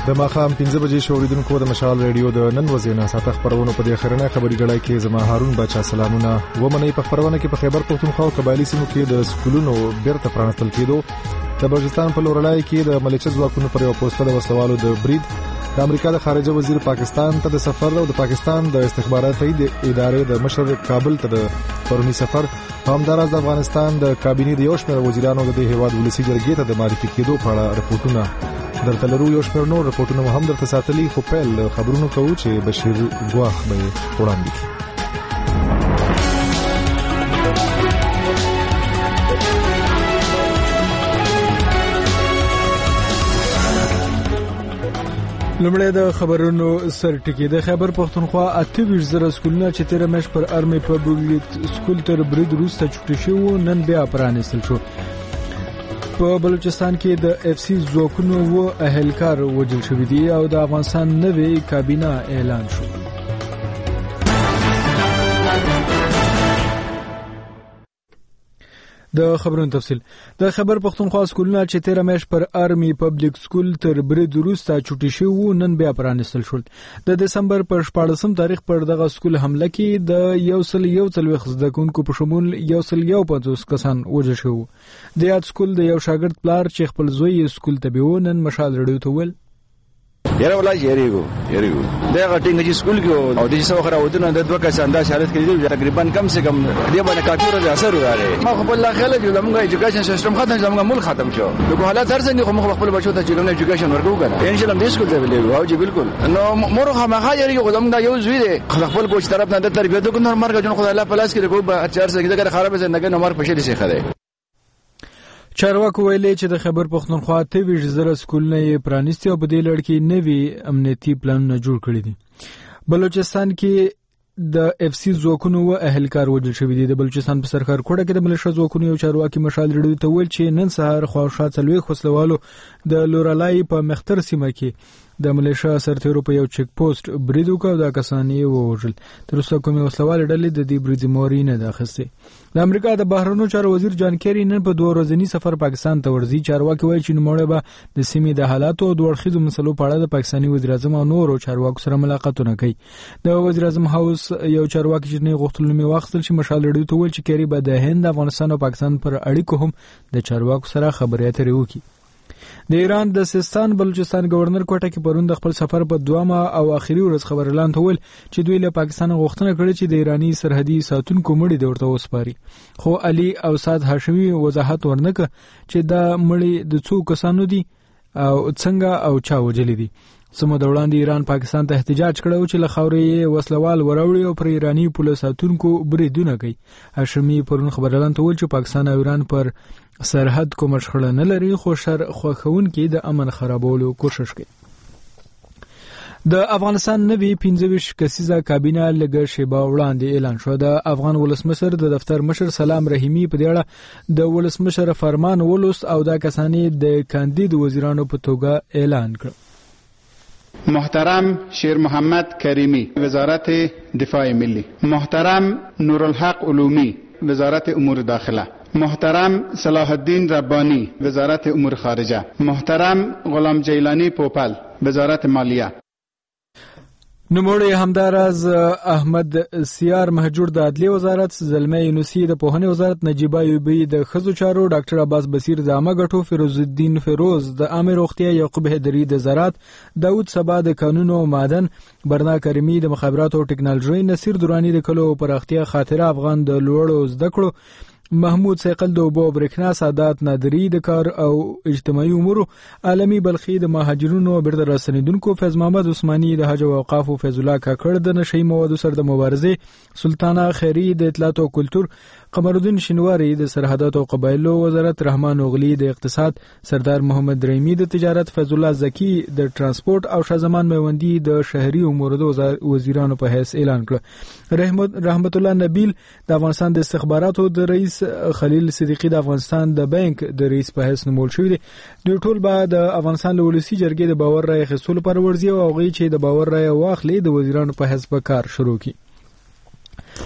د ماښام 5 بجې شوریدونکو د مشال ریډیو د نن ورځې ساته خبرونه په دې خبرونه خبري غړای کې زما هارون بچا سلامونه ومني په خبرونه کې په خیبر پختونخوا او قبایلی سیمو کې د سکولونو بیرته پرانستل کېدو د بلوچستان په لورلای کې د ملیشه ځواکونو پر یو پوسټ د وسوالو د برید د امریکا د خارجه وزیر پاکستان ته د سفر او د پاکستان د استخباراتي ادارې د مشر کابل ته د پرونی سفر همداراز د افغانستان د کابینې د یو شمېر وزیرانو د هیواد ولسی جرګې ته د معرفي کېدو په اړه رپورټونه درته لرو. یو شمېر نور رپورټونه هم درته ساتلي خو پیل خبرونه کوو چې بشیر ګواخ به وړاندې کړي. لمړی د خبرونو سرټکی د خیبر پختونخوا 28,000 سکولونه چې 13 میاشت پر ارمي پبلیک سکول تر برید وروسته چوټي شو نن بیا پرانیستل شو. په بلوچستان کې د اف سی ځواکونو و اهلکار وجل شوی دی او د افغانستان نوې کابینه اعلان شو. د خبرونو تفصیل د خیبر پختونخوا سکولونه چې 13 میاشت پر ارمي پبلیک سکول تر برید وروسته چوټي شو نن بیا پرانیستل شول. د دسمبر پر 14 تاریخ پر دغه سکول حمله کې د 140 زده کوونکو په شمول 150 کسان وژل شو. د یاد سکول د یو شاګرد پلار چې خپل زوی سکول ته بیو نن مشال رډیو ته ول یاره ولا یریګو دا غټینګ چې سکول کې او د څو خره ودونه د دوه کسان دا شرط کې دي تقریبا کم سے کم دې باندې کافي ورځ اثر وراله. ما خپل الله خیال جو زموږ ایجوکیشن سیستم ختم زموږ ملک ختم شو نو حالات ارزنګ خو خپل بچو ته چې کوم ایجوکیشن ورکو کنه ان شاء الله دې سکول ته ویلو او چې بالکل نو مورخه ما یریګو زموږ یو زوی دی خپل کوچ طرف نه د تربیته کو نور مرګ جون خدای الله پلاس کې کو اچار سره کې خراب زندګي نو مر پښې دي شي خره. چارواکو ویلي چې د خیبر پختونخوا 28,000 سکولونه پرانیستي او په دې لړ کې نوي امنیتي پلانونه جوړ کړي دي. بلوچستان کې د اف سی ځواکونو و اهلکار وژل شوی دي. د بلوچستان په سرکار کوټه کې د ملیشه ځواکونو یو چارواکي مشال رډیو ته ویل چې نن سهار خواوشا څلوي خسلوالو د لورلای په مختر سیمه کې د ملیشه سرتیرو په یو چک پوسټ برید وکړ. دا کسان یې ووژل. تر اوسه کومې وسلوال ډلې د دې برید موري نه ده اخیستې. د امریکا د بهرنیو چارو وزیر جان کیری نن په 2 ورځنی سفر پاکستان ته ورځي. چارواکي وایي چې نوموړی به د سیمې د حالاتو او د ورخیزو مسلو په اړه د پاکستاني وزیر اعظم او نورو چارواکو سره ملاقاتونه کوي. د وزیر اعظم هاوس یو چارواکي چې نه غوښتل نومي واخیستل چې مشال رډیو ته ویل چې کیری به د هند، افغانستان او پاکستان پر اړیکو هم د چارواکو سره خبرې اترې وکړي. د ایران د سیستان بلوچستان گورنر کوټه کې پرون د خپل سفر په دوامه او اخیری ورځ خبر اعلان تول چې دوی له پاکستان غوښتنه کړې چې د ایرانی سرحدي ساتونکو مړي د ورته وسپاري. خو علي او سعد هاشمي وضاحت ورنکړ چې دا مړي د څو کسانو دي او څنګه او چا وجلي دي. سمو د وړاندې ایران پاکستان ته احتجاج کړو چې له خاورې وسلوال وراوړي او پر ایرانی پولیس ساتونکو بریدونه کوي. هاشمي پرون خبر اعلان تول چې پاکستان او ایران پر سرحد کوم شخړه نه لري خو شر خوخون کې د امن خرابولو کوشش کوي. د افغانستان نوی 15 کسیزه کابینه لږه شیبه وړاندې اعلان شو. د افغان ولسمشر د دفتر مشر سلام رحیمی په دې اړه د ولسمشر فرمان ولوست او د کسانې د کاندید وزیرانو په توګه اعلان کړ. محترم شیر محمد کریمی وزارت دفاع ملی، محترم نورالحق علومی وزارت امور داخله، محترم صلاح الدین ربانی وزارت امور خارجه، محترم غلام جیلانی پوپل وزارت مالیه. نوموړی همداراز احمد سیار مهجور د عدلیه وزارت، زلمه یونسی د پوهنې وزارت، نجیبه ایوبی د ښځو چارو، ډاکټر عباس بصیر د عامه ګټو، فیروز الدین فیروز د عامه روغتیا، یعقوب هدری د زراعت، داود سبا د قانون او معدن، برنا کریمی د مخابرات او ټکنالوژي، نصیر دورانی د کلو پراختیا، خاطره افغان د لوړو زده کړو، محمود سیقل د اوبو برېښنا، سادات نادری د کار او اجتماعي امور، عالمی بلخی د مهاجرونو بیرته راستنیدونکو، فیض محمد عثماني د حج او اوقاف، فیض الله کاکړ د نشئی موادو سره د مبارزې، سلطانه خیری د اطلاعات او کلتور، قمر الدین شنواری د سرحدات او قبایلو وزارت، رحمان اوغلی د اقتصاد، سردار محمد رحیمی د تجارت، فیض الله زکی د ترانسپورت او شاه میوندی د شهري امور د وزیرانو په حیث اعلان کړ. رحمت الله نبیل د افغانستان د استخباراتو د رئیس، خلیل صدیقی د افغانستان د بانک د رئیس په حیث نومول شوی دی. دوی ټول به د افغانستان له ولسی جرګې د باور رای اخیستلو لپاره ورځي او هغوی چې د باور رای واخلي د وزیرانو په حیث به کار شروع کړي.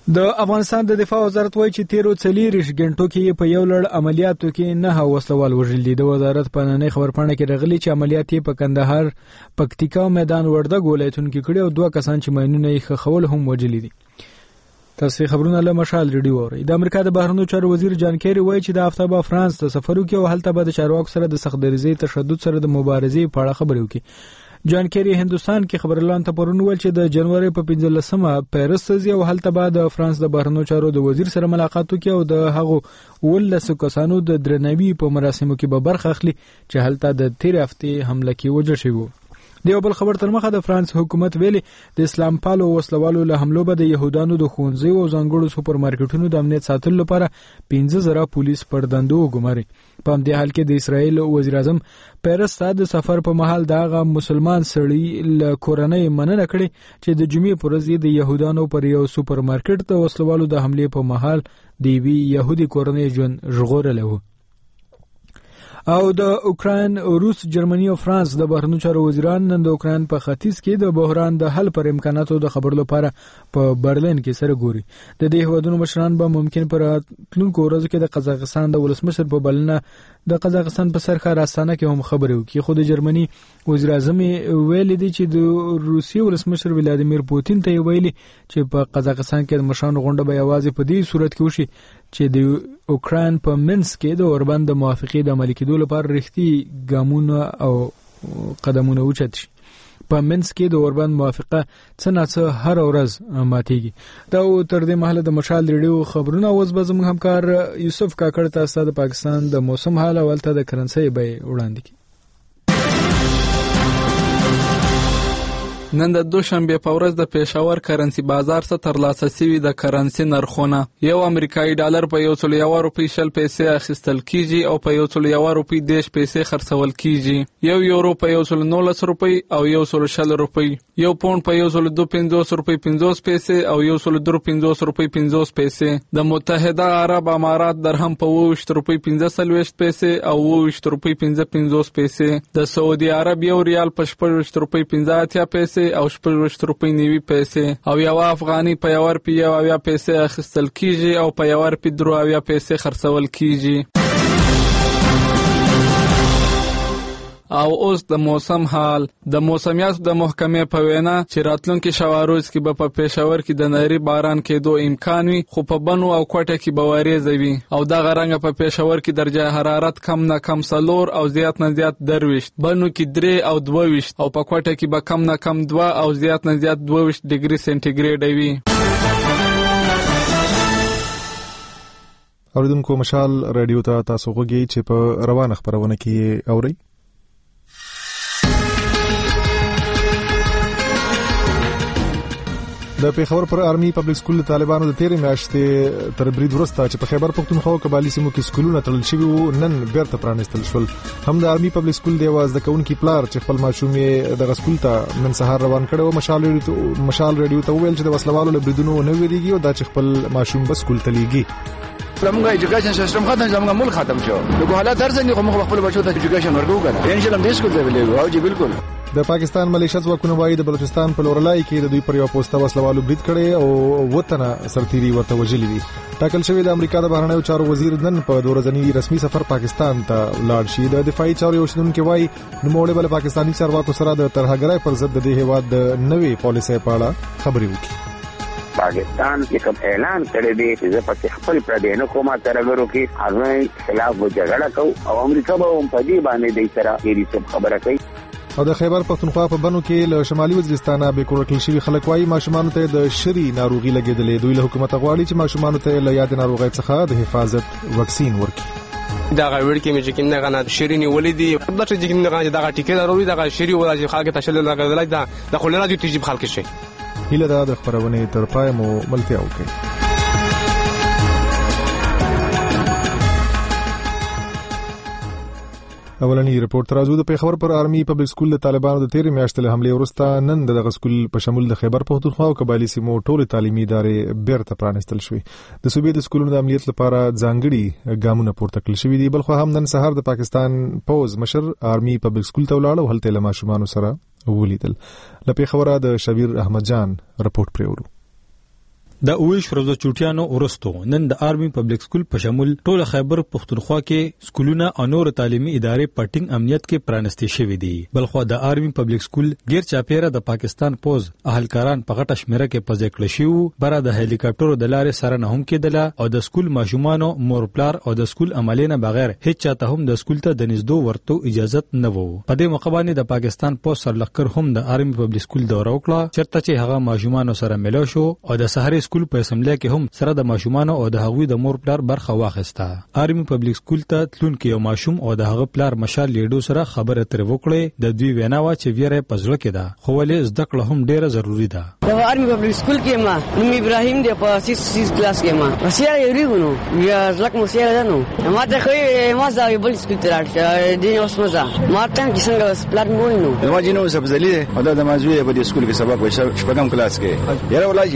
د افغانستان د دفاع وزارت وایي چې 13 غنټو کې په یو لړ عملیاتو کې 9 وسلوال وژل دي. د وزارت په نننۍ خبرپاڼه کې راغلي چې عملیات په کندهار، پکتیکا او میدان وردګ ولایتونو کې کړي او 2 کسان چې ماینونه یې خښول هم وژل دي. تاسو خبرونه له مشال ریډیو اورئ. د امریکا د بهرنیو چارو وزیر جان کیری وایي چې د هفته به فرانس ته سفر وکړي او هلته به د چارواکو سره د سخت دریزي تشدد سره د مبارزې په اړه خبرې وکړي. جان کیری هندستان کې خبرلان ته پرون ویل چې د جنوري په 15مه پیرس ته ځي او هلته به د فرانس د بهرنیو چارو د وزیر سره ملاقات وکړي او د هغو 19 کسانو د درناوي په مراسمو کې به برخه اخلي چې هلته د تیر هفته حمله کې وژل شوی. دیو بل خبر تر مخه د فرانس حکومت ویلي د اسلام پالو وسلوالو له حملو به د يهودانو د ښوونځي او ځانګړو سوپرمارکټونو د امنیت ساتلو لپاره 15000 پولیس پردندو وګماري. په همدې حال کې د اسرایل وزیر اعظم پیرس ته د سفر په مهال دغه مسلمان سړی له کورنۍ مننه کړې چې د جمعې پر ورځ د يهودانو پر یو سوپرمارکټ ته وسلوالو د حمله په مهال د وی يهودي کورنۍ ژوند ژغورل و. او د اوکراین، روس، جرمني او فرانس د بهرنیو چارو وزیران نن د اوکراین په ختیځ کې د بحران د حل پر امکاناتو د خبرو لپاره په برلین کې سره ګوري. د دې هیوادونو مشران به ممکن پر تلونکو ورځو کې د قزاقستان د ولسمشر په بلنه د قزاقستان په سرخه راستانه کې هم خبرې وکړي. خو د جرمني وزیر اعظم ویلي دی چې د روسي ولسمشر ولادیمیر پوتین ته ویلي چې په قزاقستان کې د مشرانو غونډه به یوازې په دې صورت کې وشي چې د اوکراین په منس کې د اوربند د موافقې د عملي کېدو لپاره رښتي ګامونه او قدمونه اوچت شي. په منس کې د اوربند موافقه څنګه هر ورځ ماتېږي. دا تر دې مهاله د مشال ریډیو خبرونه اوس به زموږ همکار یوسف کاکړ تاسو د پاکستان د موسم حال او ولته د کرنسي به وړاندې کړي. نن د دوشنبه په ورځ د پېښور کرنسي بازار څخه ترلاسه شوی د کرنسي نرخونه یو امریکایي ډالر په 101 روپۍ شل پیسې اخیستل کیږي او په 101 روپۍ 10 پیسې خرڅول کیږي. یو یورو په 119 روپۍ او 110 روپۍ، یو پوند په 152 روپۍ 50 پیسې او 153 روپۍ 50 پیسې. د متحده عرب امارات درهم په 20 روپۍ 15 پیسې او 20 روپۍ 55 پیسې. د سعودي عرب یو ریال په 16 روپۍ 50 پیسې او 16 روپۍ 90 پیسې او یو افغاني په 1 روپۍ 90 پیسې اخیستل کیږي او په 1 روپۍ 3 پیسې خرڅول کیږي. او اوس د موسم حال. د موسمیاتو د محکمې په وینا چې راتلونکي شواروز کې به په پېښور کې د نری باران کېدو امکان وي، خو په بنو او کوټه کې به وریځ وي او دغه رنګ په پېښور کې درجه حرارت کم نه کم 4 او زیات نه زیات 23، بنو کې 3 او 22 او په کوټه کې به کم نه کم 2 او زیات نه زیات 22 ډیګري سنټیګریډ وي. اوریدونکو مشال رادیو ته تاسو غوږی چې په روانه خبرونه کې اورئ. د پیښور پر آرمي پبلک سکول طالبانو د 13 میاشتې تر برید وروسته چې په خیبر پختونخوا او قبایلی سیمو کې سکولونه تړل شوي وو، نن بیرته پرانیستل شول. هم د آرمي پبلک سکول د یوه زده کوونکي پلار چې خپل ماشوم یې دغه سکول ته نن سهار روان کړی و، مشال ریډیو ته وویل چې د وسلوالو له بریدونو نه ویریږي او دا چې خپل ماشوم به سکول ته لیږي. زموږ ایجوکیشن سیستم ختم، زموږ ملک ختم شو. نو حالات درځي خو موږ خپل بچو ته ایجوکیشن ورکوو کنه. ان شاء الله دې سکول ته ویلو او جی بالکل. د پاکستان ملیشه ځواکونه وايي د بلوچستان په لورلای کې د دوی پر یو پوسټه وسلوالو برید کړي او وطن سرتيري ورته وجلي دي. ټاکل شوی د امریکا د بهرنیو چارو وزیر نن په 2 ورځنی رسمي سفر پاکستان ته لاړ شي. د دفاعي چارو یو شنونکي وايي نوموړی بل پاکستاني چارواکو سره د ترهګرۍ پر ضد د دې هیواد د نوې پالیسۍ په اړه خبرې وکړي. پاکستان کوم اعلان کړی دی چې په خپل پردینو کومه ترګرو کې هغه خلاف جګړه کوي او امریکا به هم په دې باندې د سره هیڅ خبره کوي. او د خیبر پختونخوا په بنو کې له شمالي وزیرستانه به کورکل شوی خلک وايي ماشومان ته د شری ناروغي لګیدلې. دوی له حکومت غواړي چې ماشومان ته له یاد ناروغي څخه د حفاظت وکسین ورکړي. دا غوړ کې مې چې کنه غنا شری نیولې دي د چې کنه غنا دا ټیکې ضروري دا شری ولا چې خلک ته شل لګیدل دا د خلل راځي تجيب خلک شي. هله دا د خبرونه تر پای مو ملتیا وکړي. اولنی ریپورت ترازو د پیښور پر آرمي پبلک سکول د طالبانو د 13 میاشتې له حمله وروسته نن دغه سکول په شمول د خیبر پختونخوا او قبایلی سیمو ټول تعلیمي ادارې بیرته پرانیستل شوې. د صوبې د سکولونو د امنیت لپاره ځانګړي ګامونه پورته کړل شوي دي. بلخو هم نن سهار د پاکستان پوز مشر آرمي پبلک سکول ته ولاړ او هلته له ماشومانو سره ولیدل. له پیښوره د شبیر احمد جان رپورت پرېورو. د 19 ورځو چوټیانو ورستو نن د آرمي پبلک سکول په شمول ټول خیبر پختونخوا کې سکولونه او نور تعلیمي ادارې پټینګ امنیت کې پرانستي شوې دي. بلخو د آرمي پبلک سکول غیر چاپیره د پاکستان پوز اهلکاران په غټه شمیره کې پځې کړل شو. بره د هلیکاپټرو د لارې سره نه هم کېدله او د سکول ماشومانو مور پلار او د سکول عملینه بغیر هیڅ چاته هم د سکول ته د نږدې ورتو اجازه نه وو. په دې موقع باندې د پاکستان پوز سرلښکر هم د آرمي پبلک سکول دورو وکړه چرته چې هغه ماشومانو سره ملو شو او د سحري سکول په اسمبلی کې هم سره د ماشومانو او د هغوی د مور پلار برخه واخیسته. آرمي پبلک سکول ته تلونکي یو ماشوم او د هغه پلار مشال لیډو سره خبره تر وکړه. د دوی وینا وا چې ویره پزړه کې ده خو ولې زده کړه هم ډیره ضروری ده. د آرمي پبلک سکول کې ما نوم ابراهیم دی په 6 کلاس کې ما وسیله یریګونو یا زلک مسیره ده نو ما ته خو ما زاوی بل سکول ته راځه دي اوس مزه ما ته چې څنګه پلان مو نو ما جنو سبزلی او د مازوی په دې سکول کې سبق وایي شپږم کلاس کې یاره ولای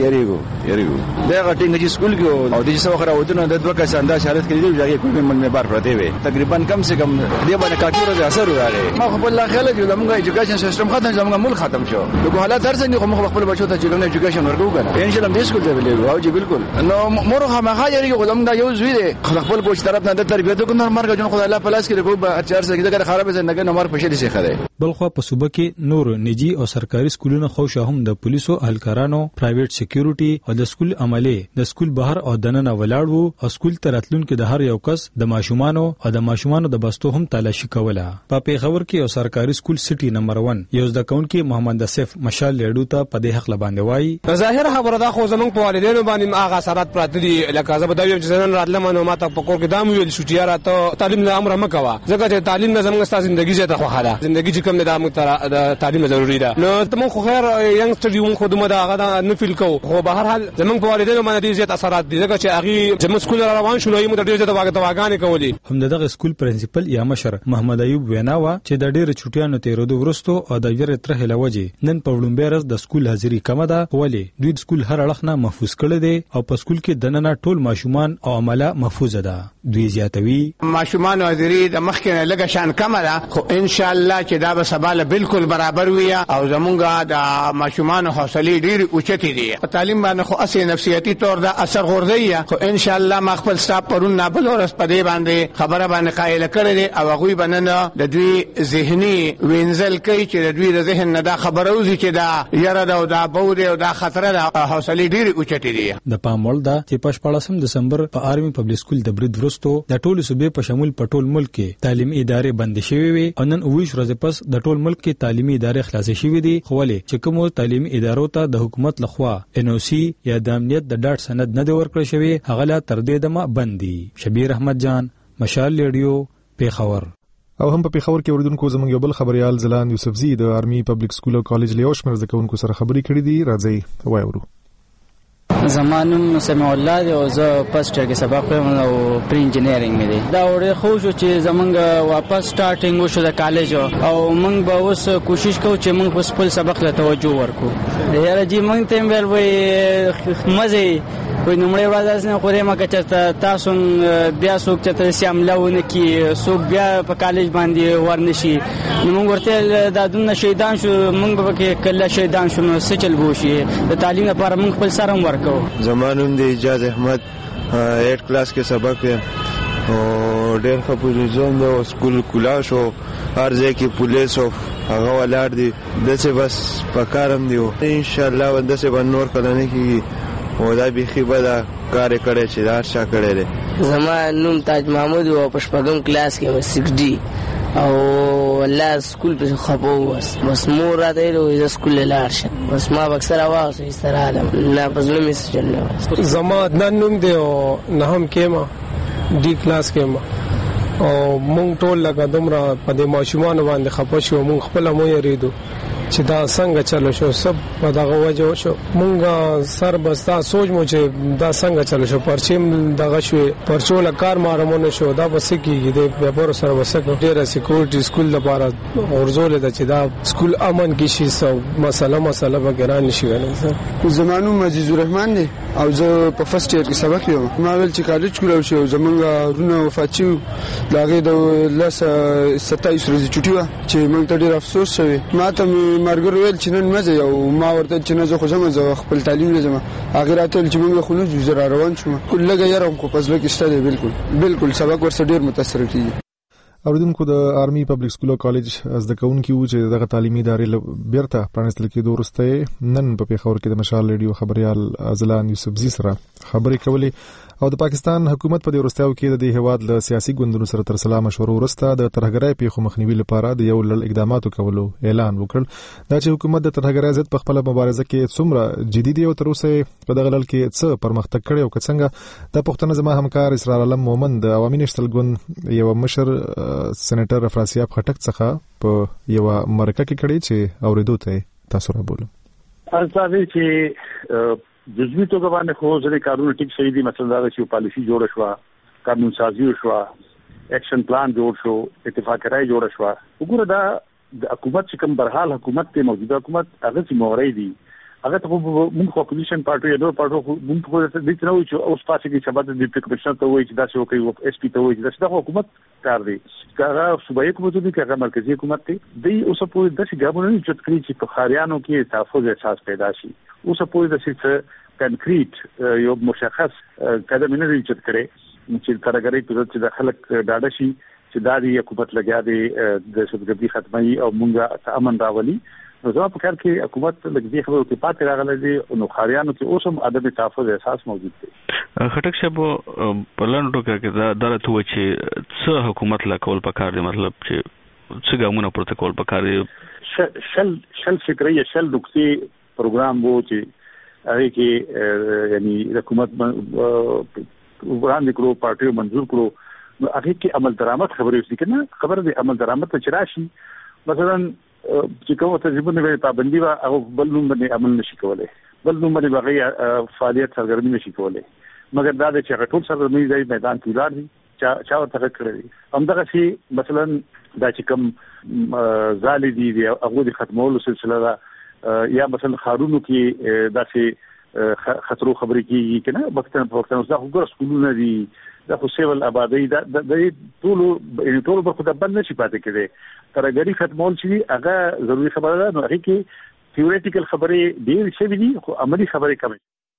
یریګو دا غټینګ چې سکول کې او د څه وخت راوځنه د دوه کس انداز حالت کې دی چې کوم من بار پرته وي تقریبا کم سے کم دې باندې کافي ورځ اثر وراله. ما خو په الله خیال چې زموږ ایجوکیشن سیستم ختم زموږ ملک ختم شو نو حالات هر څنګه خو خپل بچو ته چې کوم ایجوکیشن ورکو کنه ان شاء الله دې سکول ته ویلو او چې بالکل نو مورخه ما خاجري کو زموږ یو زوی دی خپل کوچ طرف نه د تربیته کو نور مرګ جون خدای الله پلاس کې کو 4 سګه د خراب زندګي نو مر پښې دي څه خره. بلخو په صوبه کې نور نجی او سرکاري سکولونه خو شاهم د پولیسو اهلکارانو پرایویټ سکیورټي او د سکول عملي د سکول بهر او دننه ولاړ وو او سکول تراتلون کې د هر یو کس د ماشومانو او د ماشومانو د بستو هم تلاشي کوله. په پیښور کې یو سرکاري سکول سټي نمبر 1 یو ځکه کې محمد اسف مشال لیډو ته په دې حق لباندې وایي ظاهر خبره دا خو زمونږ په والدینو باندې هغه اثرات پراته دي لکه زه به دا ویم چې نن راتلم نو ما ته په کور کې دام ویل شو چې یاره ته تعلیم نه امر مکوه ځکه چې تعلیم نه زموږ ستاسو ژوندۍ زیاته خو خاله ژوندۍ چې کوم نه د تعلیم ضروري ده نو ته خو خیر ینګسټر یو خو دمه دا هغه نه فیل کو خو به هر حال زمونږ په والدینو باندې زیات اثرات دي ځکه چې هغه زموږ سکول روان شو نو یې مو ډېر زیات واګانې کولې. هم دغه سکول پرنسپل یا مشر محمد ایوب ویناوه چې د ډېر چټیانو تیرودو ورستو او د ویره تر هلوجي نن په وړاندې ورځ د سکول حاضری کمه ده ولې دوی سکول هر اړخ نه محفوظ کړي دي او په سکول کې دننه ټول ماشومان او عمله محفوظ ده. دوی زیاتوي ماشومان حاضری د مخکې لګه شان کمه ده خو ان شاء الله چې دا به سباله بالکل برابر وي او زمونږه د ماشومان حوصله ډیر اوچتي دي. په تعلیم باندې خو اصلي نفسیاتي تور دا اثر غورځي خو ان شاء الله ما خپل سټاپ پرون نه بل ورس په دې باندې خبره باندې قائل کړی دي او هغه باندې د دوی ذهني وینځل کوي چې د دوی د ذهن نه دا خبره وزي چې دا یاره دا او دا بوده او دا خطر ده حوصله ډیر اوچتي دي. د پامول دا چې په 14 دسمبر په آرمي پبلک سکول د برید ورستو د ټولو صوبې په شمول په ټول ملک کې تعلیمي ادارې بند شوې وي او نن 19 ورځې پس د ټول ملک کې تعلیمي ادارې خلاصې شوې دي خو ولې چې کوم تعلیمي ادارو ته د حکومت لخوا NOC یا د امنیت د ډاټ سند نه دی ورکړل شوی هغه لا تر دې دمه بند دي. شبیر احمد جان مشال لیډیو پیښور. او هم په پیښور کې اوریدونکو زموږ یو بل خبريال زلان یوسفزي د آرمي پبلک سکول او کالج له شمیر زکونکو سره خبري کړې دي راځي وایورو. زمانم سمع الله دی او زه پسټر کې سبق وایم او پری انجینرینګ مې دی دا وړه خو شو چې زمونږ واپس سٹارټینګ وشو د کالج او موږ به اوس کوشش کوو چې موږ په خپل سبق له توجه ورکو. یاره جی موږ ته ویل وای مزه وای نومړی ورځ نه خوري ما کچته تاسو بیا څوک چې سیاملونه کې څوک بیا په کالج باندې ورنشي نو موږ ورته د دونه شهیدان شو موږ به کې کله شهیدان شو نو څه چل بوشي د تعلیم لپاره موږ خپل سره ورکو. زمانوم دی اجاز احمد 8 کلاس کې سبق او ډېر ښه پوزیشن دی او سکول کلا شو هر ځای کې پولیس او هغه ولاړ دي دسه بس پکارم دی ان شاء الله ودسه به نور کلنه کې او دا بيخي بدا کار کړي چې دار شا کړي دي. زمانوم تاج محمود او پشپغم کلاس کې 6D او الله سکول په خپو بس مور راته له سکول لاړ شه بس ما اکثر आवाज یې سره عالم لا پزلو می چل زما ننوم دی او نه هم کېما ډي کلاس کېما او مونږ ټول لګا دومره په دې ماشومان باندې خپه شو مونږ خپل مو یریدو چې دا څنګه چلو شو سب په دغه وجه شو مونږه سر بستا سوچ مو چې دا څنګه چلو شو پرچیم دغه شو پرچول کار مارمونه شو دا بس کیږي د پیپر سره وسکه ډیره سکیورټي سکول لپاره ورزول د چې دا سکول امن کې شي سو مسله وغیرہ نشي غواړم. زمانو عزیز الرحمن دی او زه په فرست ایئر کې سبق یم ما ویل چې کالج کولو شو زمونږ رونه وفات شو دا غي د 27 ورځې چټي و چې موږ ته ډیر افسوس شوی. ما ته مرګ ویل چې نن مزه یو ما ورته چې نه زه خو زما خپل تعلیم لازم هغه راته چې موږ خلوص زرا روان شوم کله یارم کو پزله کې شته بالکل سبق ورسره ډیر متاثر کیږي. اوریدونکو د آرمي پبلک سکول او کالج زده کوونکي وو چې دغه تعلیمي ادارې بیرته پرانستل کېدو وروسته نن په پیښور کې د مشال ریډیو خبريال ازلان یوسفزي سره خبرې کولې او د پاکستان حکومت په دې وروستیو کې د هیواد له سیاسي ګوندونو سره تر سلا مشورو وروسته د ترهګرۍ پیښو مخنیوي لپاره د یو لړ اقداماتو کولو اعلان وکړ. دا چې حکومت د ترهګرۍ ضد په خپل مبارزه کې څومره جدي دی او تر اوسه په دغه لړ کې څه پرمختګ کړی او څنګه د پښتون زما همکار اسرار علم مومن د عوامي نشتل ګوند یو مشر سېنیټر افراسیاب خټک څخه په یو مرکه کې کړی چې اوریدو ته تاسو را بولم. ارزاوی چې جزوی توګه باندې خو ځکه کارونه ټیک شوي دي. مثلا دا چې پالیسی جوړ شو، قانون سازي شو، اکشن پلان جوړ شو، اتفاق رائے جوړ شو. وګوره دا د حکومت چې کوم برحال حکومت ته موجوده حکومت هغه چې موري دي هغه ته موږ خو اپوزیشن پارټي یا نور پارټو موږ خو د دې نه وایو چې اوس پاتې کې سبا د ډیپټي کمشنر ته وایي چې دا څه کوي اس پی ته وایي چې دا حکومت کار دی. هغه صوبایي حکومت دی هغه مرکزی حکومت دی. دی اوس په داسې ګامونه نه چې کړی چې په خاریانو کې تحفظ احساس پیدا شي. اوس په داسې کنکریټ یو مشخص قدم نه دی چې کړي چې ترګری په چې د خلک ډاډه شي چې دا دی حکومت لګیا دی د سودګري ختمي او مونږه امن راولي. نو زما په کار کې حکومت لګي خبرو کې پاتې راغلی دی نو خاریانو کې اوس هم ادبي تحفظ احساس موجود دی. خټک صاحب په لاندو کې دا درته و چې څه حکومت لا کول پکار دی، مطلب چې څه ګامونه پروتوکول پکار دی. شل فکري شل نقطې پروګرام وو چې هغه کې یعنی حکومت وړاندې کړو، پارټي منظور کړو، نو هغه کې عمل درآمد خبرې وشي کنه. خبره د عمل درآمد ته چرشي مثلا چې کومه تجربه نه پابندي وا او بل نوم باندې عمل نشي کولای، بل نوم باندې بغي فعالیت سرګرمي نشي کولای. مګر دا چې ټول سرګرمي ځای میدان کې لار دي چا ورته کړی. همدغه شي مثلا دا چې کوم زالي دي هغه د ختمولو سلسله ده یا مثلا خارونو کې داسې خطرو خبرې کیږي کنه. وختونه دا وګوره سکولونه دي، دا خو سیول آبادی دا د ټول برخو د بل نشي پاتې کېږي. ترګری ختمول شي هغه ضروری خبره ده. نو هغه کې تیوریټیکل خبرې ډېر شي دي خو عملی خبرې کم.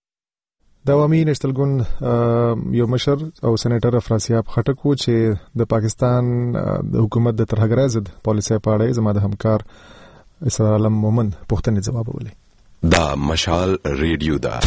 د عوامي نشتل ګوند یو مشر او سېنیټر افراسیاب خټک و چې د پاکستان د حکومت د ترهګرۍ ضد پالیسۍ په اړه زما د همکار اسرار علم مومن پوښتنې ځواب ولې. دا مشال ریډیو دا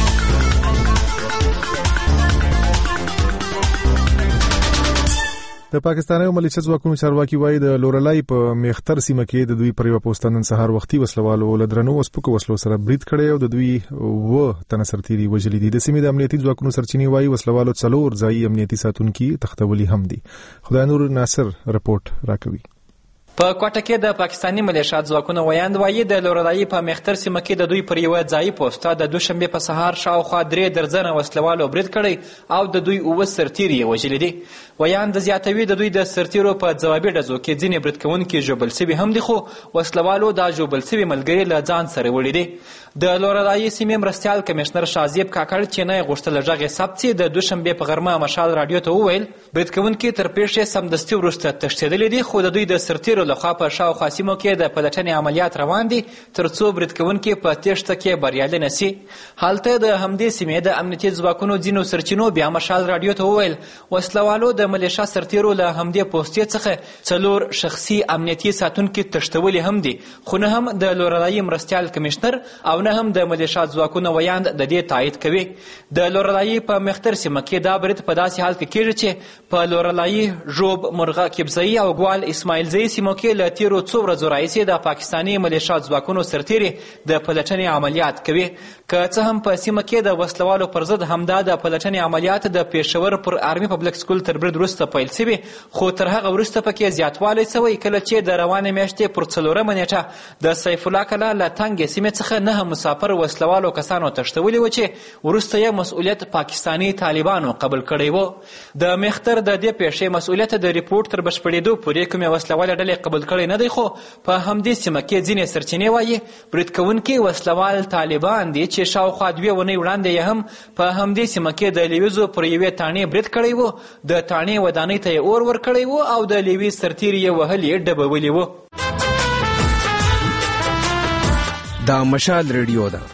د پاکستاني ملیشیا ځواکونو چارواکي وایي د لورلای په میختر سیمه کې د دوی پر یو پوسټنن سهار وختي وسلوالو لدرنو وسپکو وسلو سره برید کړي او د دوی و تنسرتيري وجلي دي. د سیمې د امنیتي ځواکونو سرچینی وایي وسلوالو څلور ځای امنیتي ساتونکي تختولي هم دي. خدای نور ناصر رپورټ راکوي. په کوټه کې د پاکستاني ملیشیا ځواکونو ویاند وایي د لورلای په میختر سیمه کې د دوی پر یو ځای پوسټه د دوشنبه په سهار شاوخوا 3 درجن وسلوالو برید کړي او د دوی او سرتيري وجلي دي. ویاند زیاتوي د دوی د سرتیرو په ځوابي ډزو کې ځینې برید کوونکي جوبل سوي هم دي خو وسلوالو دا جوبل سوي ملګري له ځان سره وړي دي. د لورلای سیمې مرستیال کمشنر شازیب کاکړ چې نه غوښتل ژغې ثبت د دوشنبه په غرمه مشال رادیو ته وویل برید کوونکي تر پیښې سمدستي وروسته تښتېدلي دي خو د دوی د سرتیرو لخوا په شاوخوا سیمو کې د پلټنې عملیات روان دي ترڅو برید کوونکي په تېښته کې بریالي نه سي. هلته د همدې سیمې د امنیتي ځواکونو ځینو سرچینو بیا مشال رادیو ته وویل وسلوالو د ملیشیا سرتیرو له همدې پوستې څخه 4 شخصي امنیتي ساتونکي تښتولي هم دي خو نه هم د لورلای مرستیال کمشنر او نه هم د ملیشیا ځواکونو ویاند د دې تایید کوي. د لورلای په مختر سیمه کې دا برید په داسې حال کې کېږي چې په لورلای ژوب مرغه کبزی او ګوال اسماعیل زی سیمو کې له تیرو څو ورځو راهیسې د پاکستاني ملیشیا ځواکونو سرتیري د پلټنې عملیات کوي. که څه هم په سیمه کې د وسلوالو پر ضد همدا د پلټنې عملیات د پېښور پر آرمي پبلک سکول تر برید وروسته پیل شوي خو تر هغه وروسته پکې زیاتوالی شوی کله چې د روانې میاشتې پر 4مه نیټه د سیف الله کلا له تنګې سیمې څخه 9 مسافر وسلوالو کسانو تښتولي و چې وروسته یې مسؤلیت پاکستاني طالبانو قبول کړی و. د مختر د دې پیښې مسؤلیت د ریپورت تر بشپړېدو پورې کومې وسلوالې ډلې قبول کړی نه دی، خو په همدې سیمه کې ځینې سرچینې وایي برید کوونکي وسلوال طالبان دي چې شاوخوا 2 اونۍ وړاندې یې هم په همدې سیمه کې د لیویزو پر یوې تاڼې برید کړی و، د تاڼې ودانۍ ته یې اور ورکړی و او د لیویز سرتیري یې وهلې ډبولي و. دا مشال ریډیو ده.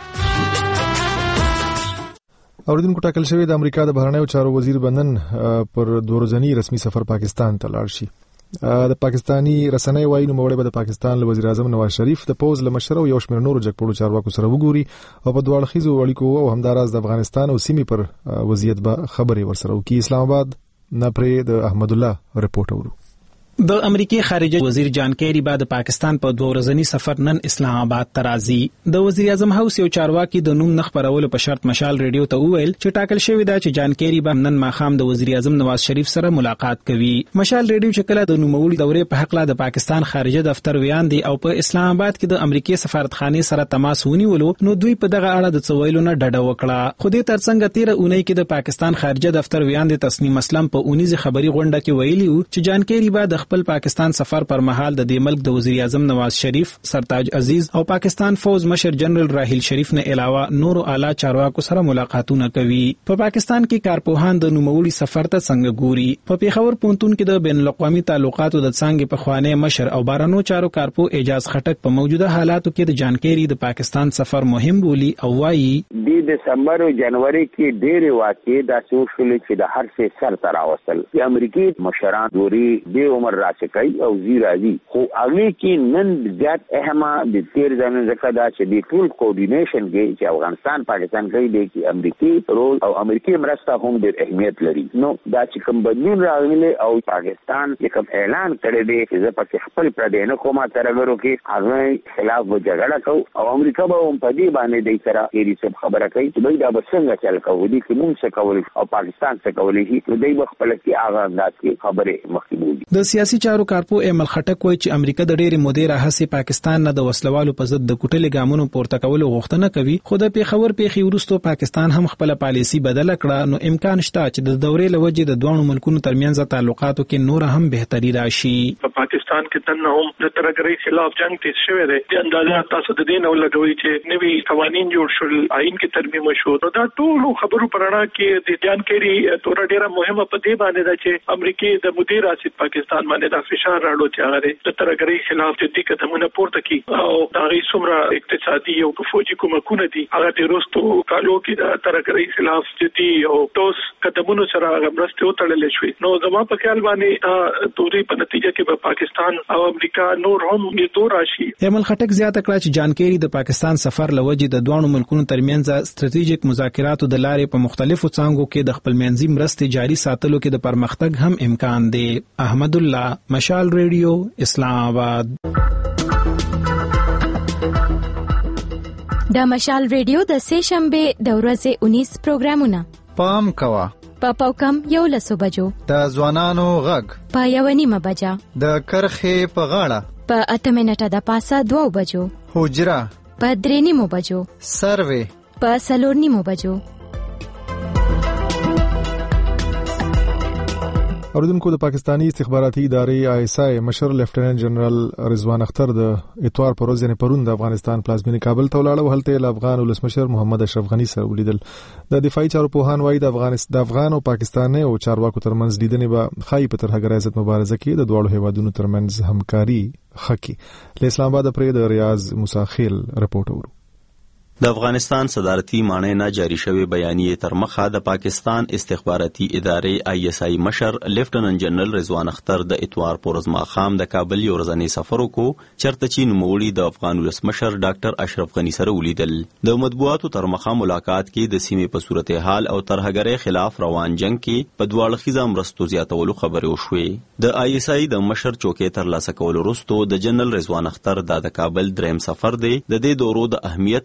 اوریدونکو ټاکل شوی د امریکا د بهرنیو چارو وزیر بنن پر 2 ورځنی رسمي سفر پاکستان ته لاړ شي. د پاکستانی رسنۍ وایي نوموړی به د پاکستان له وزیر اعظم نواز شریف د پوز له مشر او یو شمېر نورو جګپوړو چارواکو سره وګوري او په دواړه خیزو اړیکو او همداراز د افغانستان او سیمې پر وضعیت به خبرې ورسره وکړي. اسلام آباد نه پرې د احمد الله رپورټ اورو. د امریکای خارجه وزیر جان کیری بعد د پاکستان په 2 ورځنی سفر نن اسلام آباد ته راځي. د وزیر اعظم هاوس یو چارواکي د نوم نه خبرولو په شرط مشال ریډیو ته وویل چې ټاکل شوی دا چې جان کیری به نن ماښام د وزیر اعظم نواز شریف سره ملاقات کوي. مشال ریډیو چې کله د نوموړي دورې په حق لا د پاکستان خارجه دفتر ویاندي او په اسلام آباد کې د امریکای سفارتخانه سره تماس ونیولو نو دوی په دغه اړه د څویلو نه ډډه وکړه. خو دې ترڅنګ 13 اونۍ کې د پاکستان خارجه دفتر ویاندي تسنیم اسلم په اونیزه خبري غونډه کې ویلي چې جان کیری به د خپل پاکستان سفر پر مهال د دې ملک د وزیر اعظم نواز شریف، سرتاج عزیز او پاکستان فوج مشر جنرال راحیل شریف نه علاوه نورو اعلی چارواکو سره ملاقاتونه کوي. په پاکستان کې کارپوهان د نوموړي سفر ته څنګه ګوري. په پیښور پونتون کې د بین الاقوامي تعلقاتو د څنګه په خوانې مشر او بارانو چارو کارپو اعجاز خټک په موجوده حالاتو کې د جان کیری د پاکستان سفر مهم بولی او وایي د دسمبر او جنوري کې ډېر واقعي د سوشل چې د هر څه سر تر اوسل د امریکای مشران دوري د عمر راشکای او راځي، خو هغه کې نن زیات اهمه د تیر ځانو ځکه دا چې د ټول کوارډینیشن کې چې افغانستان پاکستان کوي د کې امریکای رول او امریکای مرسته هم ډېر اهمیت لري. نو دا چې کوم بدلون راغلی او پاکستان کوم اعلان کړی دی چې زه پکې خپل پردې نه کومه ترګرو کې هغه خلاف به جګړه کوو او امریکا به هم په دې باندې د سره هیڅ خبره کوي چې دوی دا به څنګه چل کوي دي چې موږ څه کوي او پاکستان څه کوي چې دوی به خپل کې هغه انداز کې خبره مخکې بوزي. د سیاسي چارو کارپو ایمل خټک وایي چې امریکا د ډېرې مودې راهیسې پاکستان نه د وسلوالو په ضد د کوټلې ګامونو پورته کولو غوښتنه کوي، خو د پیښور پیښې وروسته پاکستان هم خپل پالیسي بدله کړه. نو امکان شته چې د دورې له وجې د دوه ملکونو ترمنځ تعلقاتو کې نور هم بهتري راشي. په پاکستان کې تنه هم د ترګرۍ خلاف جنگ تیز شوی دی. د اندازه تاسو د دین او لګوي چې نوي قوانين جوړ شول، آئین کې ترمیم شو. نو دا ټول خبرو پرانا کې د جان کیری تور ډیره مهمه په دې باندې ده چې امریکای د مدیر راشد پاکستان باندې د فشار راړو چې هغه د ترګرۍ خلاف جدي قدمونه پورته کړي او دا غي څومره اقتصادي او فوجي کومکونه دي هغه د روستو کالو کې د ترګرۍ خلاف جدي او توس قدمونو سره مرسته وتړل شوې. نو زما په خیال باندې دوی په نتیجه کې به پاکستان او امریکا نور هم یو راشي. ایمل خټک زیاته کړه چې جان کیری د پاکستان سفر لوجې د دوه ملکونو ترمنځ ستراتیژیک مذاکراتو د لارې په مختلفو څانګو کې د خپل منځي مرستې جاري ساتلو کې د پرمختګ هم امکان دی. احمد الله، مشال ریډیو، اسلام آباد. د مشال ریډیو د سه شنبه د ورځې 19 پروګرامونه پام کوا په پاوکم 11 بجو، د ځوانانو غږ په 1:30 بجا، د کرخې په غاړه په 8 منټه د پاسه 2 بجو، حجره په 3:30 بجو، سروې په 4:30 بجو. اوریدونکو د پاکستانی استخباراتي ادارې ISI مشر لیفټیننټ جنرال رضوان اختر د اتوار پر ورځ پرون د افغانستان پلازمینې کابل ته ولاړ، هلته د افغان ولسمشر محمد اشرف غنی سره ولیدل. د دفاعي چارو پوهان وایي د افغان او پاکستاني او چارواکو ترمنځ لیدنې به خای په ترهګر عزت مبارزه کې د دوه هیوادونو ترمنځ همکاري خکې. له اسلام آباد پرې د ریاض مساخیل رپورټ اورو. د افغانستان صدارتي مانع نه جاری شوی بیانیه تر مخه د پاکستان استخباراتي ادارې ISI مشر لیفټیننټ جنرال رضوان اختر د اتوار پورز ماخام د کابل یو ورځنی سفر وکړو، چرته چې نوموړي د افغان ولسمشر ډاکټر اشرف غنی سره ولیدل. د مطبوعاتو تر مخه ملاقات کې د سیمې په صورتحال او ترهګرۍ خلاف روان جنگ کې په دواړه خیزه مرستو زیاتولو خبرې وشوې. د ISI د مشر چوکۍ تر لاسه کولو وروسته د جنرال رضوان اختر د کابل دریم سفر دی. د دې دورو د اهمیت او ضرورت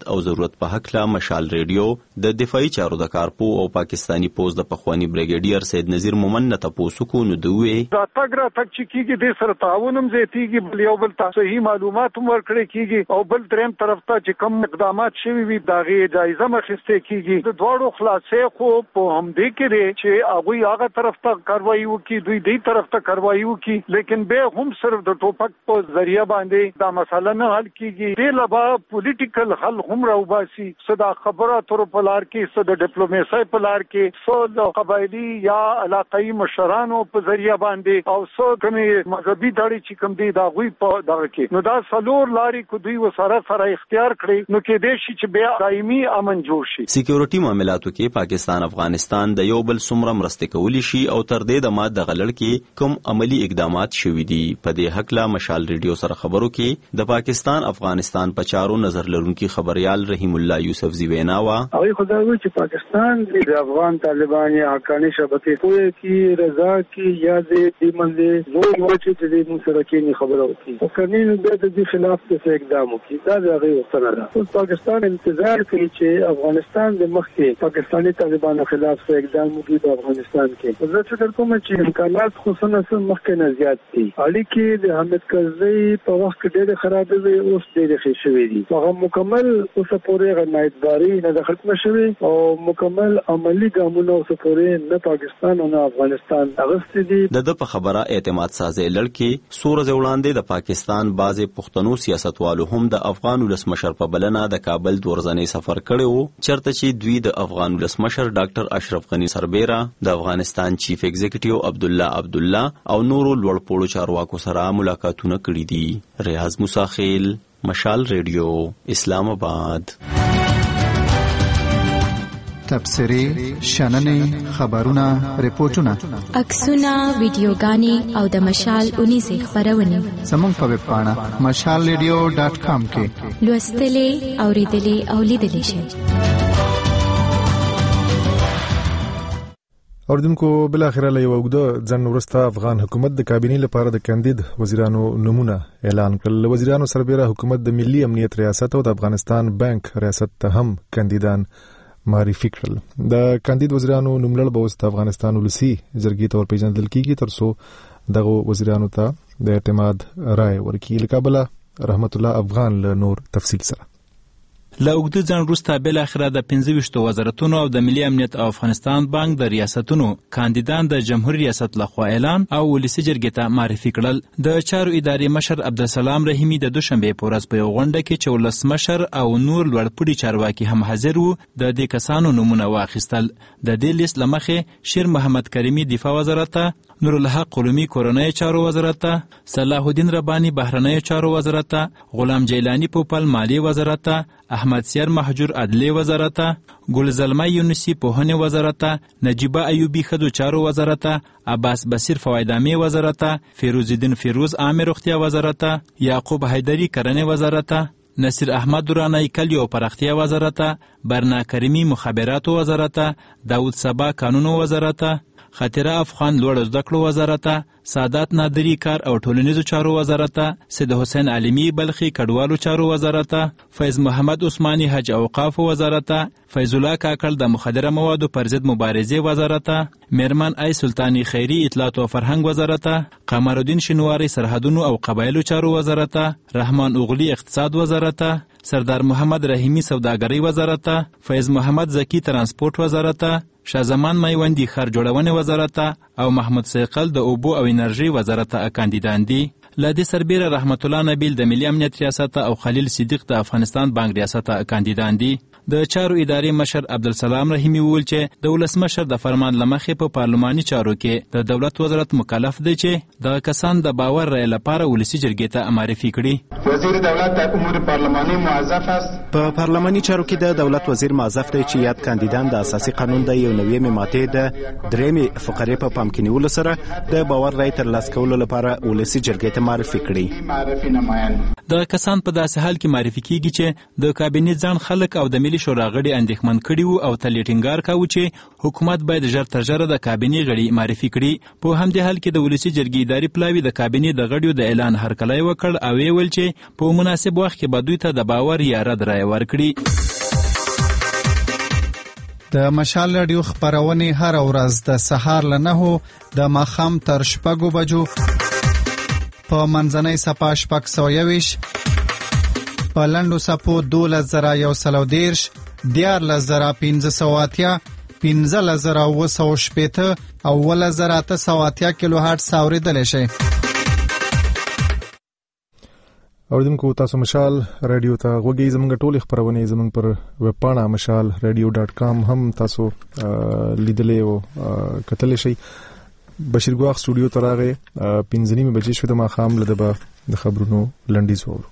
ضرورت په حق لا مشال ریډیو د دفاعي چارو د کارپو او پاکستانی پوز د پخوانی بریګیډیر سید نذیر مومن نه تاسو کو نو دوی دا تګرا تک چې کیږي د سره تعاونم زیاتیږي بل یو بل ته صحیح معلومات ورکړي کیږي او بل دریم طرف ته چې کم اقدامات شوي وي دا غي جایزه مخسته کیږي د دوړو خلاصې خو په هم دې کې چې هغه هغه طرف ته کاروایی وکي دوی دې طرف ته کاروایی وکي لیکن به هم صرف د ټوپک په ذریعہ باندې دا مسله نه حل کیږي د لبا پولیټیکل حل هم راوباسي صدا خبره تر په لار کې صدا ډیپلوماسي په لار کې صدا قبایلی یا علاقائی مشرانو په ذریعہ باندې او څو کمی مذهبي داړي چې کوم دي دا غوي په دغه کې نو دا سلور لاري کو دوی وسره اختیار کړي نو کې دې شي چې بیا دایمي امن جوړ شي. سکیورټي معاملاتو کې پاکستان افغانستان د یو بل څومره مرسته کولی شي او تر دې د ماده د غلړ کې کوم عملی اقدامات شوي دي په دې حق لا مشال ریډیو سره خبرو کې د پاکستان افغانستان په چارو نظر لرونکي خبريال رحیم الله یوسف زی ویناوا او خدای وي چې پاکستان د افغان طالبان یا حقانی شبکې کوی کی رضا کی یا دې منځ نو چې دې موږ سره کې خبره وکړي او کني د دې خلاف څه اقدام وکړي دا هغه وسره ده. اوس پاکستان انتظار کوي چې افغانستان د مخ کې پاکستاني طالبانو خلاف څه اقدام وکړي په افغانستان کې. زه فکر کوم چې امکانات خصوصا مخ کې نه زیات دي. اړیکې د حامد کرزي په وخت کې ډېر خراب دي اوس ډېر ښه شوي دي. هغه مکمل اوس پورې غنایتباري نه ختم شوي او مکمل عملی ګامونه اوس پورې نه پاکستان او نه افغانستان اغستې دي. د په خبره اعتماد سازي لړکی سورز وړاندې د پاکستان بعضې پښتنو سیاستوالو هم د افغان ولسمشر په بلنه د کابل د ورځنی سفر کړی وو چرته چې دوی د افغان ولسمشر ډاکټر اشرف غنی سربیره د افغانستان چیف ایگزیکټیو عبدالله او نورو لوړپوړو چارواکو سره ملاقاتونه کړي دي. ریاض موسی خیل مشال ریډیو اسلام آباد. تبصرې شننې خبرونه ریپورتونه عکسونه ویډیوګانې او د مشال 19 خبرونه زموږ په ویب پاڼه mashalradio.com کې لوستلې اوریدلې او لیدلې شئ. اوردونکو بل اخر له یو وګړو ځن ورسته افغان حکومت د کابینې لپاره د کاندید وزیرانو نمونه اعلان کړل. وزیرانو سربېره حکومت د ملي امنیت ریاست او د افغانستان بانک ریاست ته هم کاندیدان معرفي کړل. د کاندید وزیرانو نوملړ به اوس د افغانستان ولسی جرګې تور پیژندل کیږي ترڅو دغه وزیرانو ته د اعتماد رائے ورکړي. له کابل رحمت الله افغان له نور تفصیل سره. له اوږده ځنډ وروسته بالاخره د 25 وزارتونو او د ملي امنیت او افغانستان بانک د ریاستونو کاندیدان د جمهوریت ریاست لخوا اعلان او ولسی جرګې ته معرفي کړل. د چارو ادارې مشر عبدالسلام رحیمی د دوشنبه په ورځ په یو غونډه کې چې ولسمشر او نور لوړپوړي چارواکي هم حاضر وو د دې کسانو نمونه واخیستل. د دې لیست لمخې شیر محمد کریمی دفاع وزارت، نورالحق قلومی کورنۍ چارو وزارت، صلاح الدین ربانی بهرنۍ چارو وزارت، غلام جیلانی پوپل مالی وزارت، احمد سیر محجور عدلی وزارت، ګلزلمه یونسی پوهنې وزارت، نجیبه ایوبی ښځو چارو وزارت، عباس بصیر فوایدامې وزارت، فیروز الدین فیروز عامه روغتیا وزارت، یعقوب حیدری کرنې وزارت، نصیر احمد درانی کلیو او پراختیا وزارت، برنا کریمی مخابرات وزارت، داود صبا قانون وزارت، خاطره افغان لوړ زده کړو وزارت، سعادت نادری کار او ټولنیزو چارو وزارت، سید حسین علیمی بلخی کډوالو چارو وزارت، فیض محمد عثماني حج اوقاف وزارت، فیض الله کاکل د مخدره موادو پر ضد مبارزه وزارت، میرمن ای سلطانی خیری اطلاعات او فرهنګ وزارت، قمر الدین شنواری سرحدونو او قبایلو چارو وزارت، رحمان اوغلی اقتصاد وزارت، سردار محمد رحیمی سوداګری وزارت، فیض محمد زکی ترانسپورت وزارت، شازمان میوندی خر جوړونې وزارت او محمود سیقل د اوبو او انرژي وزارت کاندیدان دي. له دې سربیره رحمت الله نبیل د ملي امنیت ریاست او خلیل صدیق د افغانستان بانک ریاست کاندیدان دي. د چارو ادارې مشر عبدالسلام رحیمی وویل چې د ولسمشر د فرمان لمخې په پارلماني چارو کې د دولت وزارت مکلف دی چې د کسان د باور رای لپاره ولسی جرګې ته معرفي کړي. وزیر دولت د امور پارلماني موظف است. په پارلماني چارو کې د دولت وزیر موظف دی چې یاد کاندیدان د اساسي قانون د یو نوې ماده د درېمې فقرې په پام کې نیولو سره د باور رای ترلاسه کولو لپاره ولسی جرګې ته معرفي کړي. د کسان په داسې حال کې معرفي کیږي چې د کابینې ځان خلک او د ملي شورا غړي اندېښمن کړي وو او تل یې ټینګار کاوه چې حکومت باید ژر تر ژره د کابینې غړي معرفي کړي. په همدې حال کې د ولسی جرګې اداري پلاوي د کابینې د غړیو د اعلان هرکلی وکړ او ویل چې په مناسب وخت کې به دوی ته د باور یا رد رای ورکړي. د مشال رادیو خبرونه هر ورځ د سهار له 9 د ماښام تر 6 بجو په منځنۍ صفه 621 په لنډو صفو 12110 14580 15980 او 11980 کیلو هرتز اوریدل شي. اوریدونکو تاسو مشال رادیو ته غوږی زموږ ټول خبرونه زموږ پر ویب پاڼه mashalradio.com هم تاسو لیدلې او کتلې شي. بشیر ګواخ سټوډیو ته راغی 5:30 بجې شو د ماښام لدبه د خبرونو لنډیز وورو.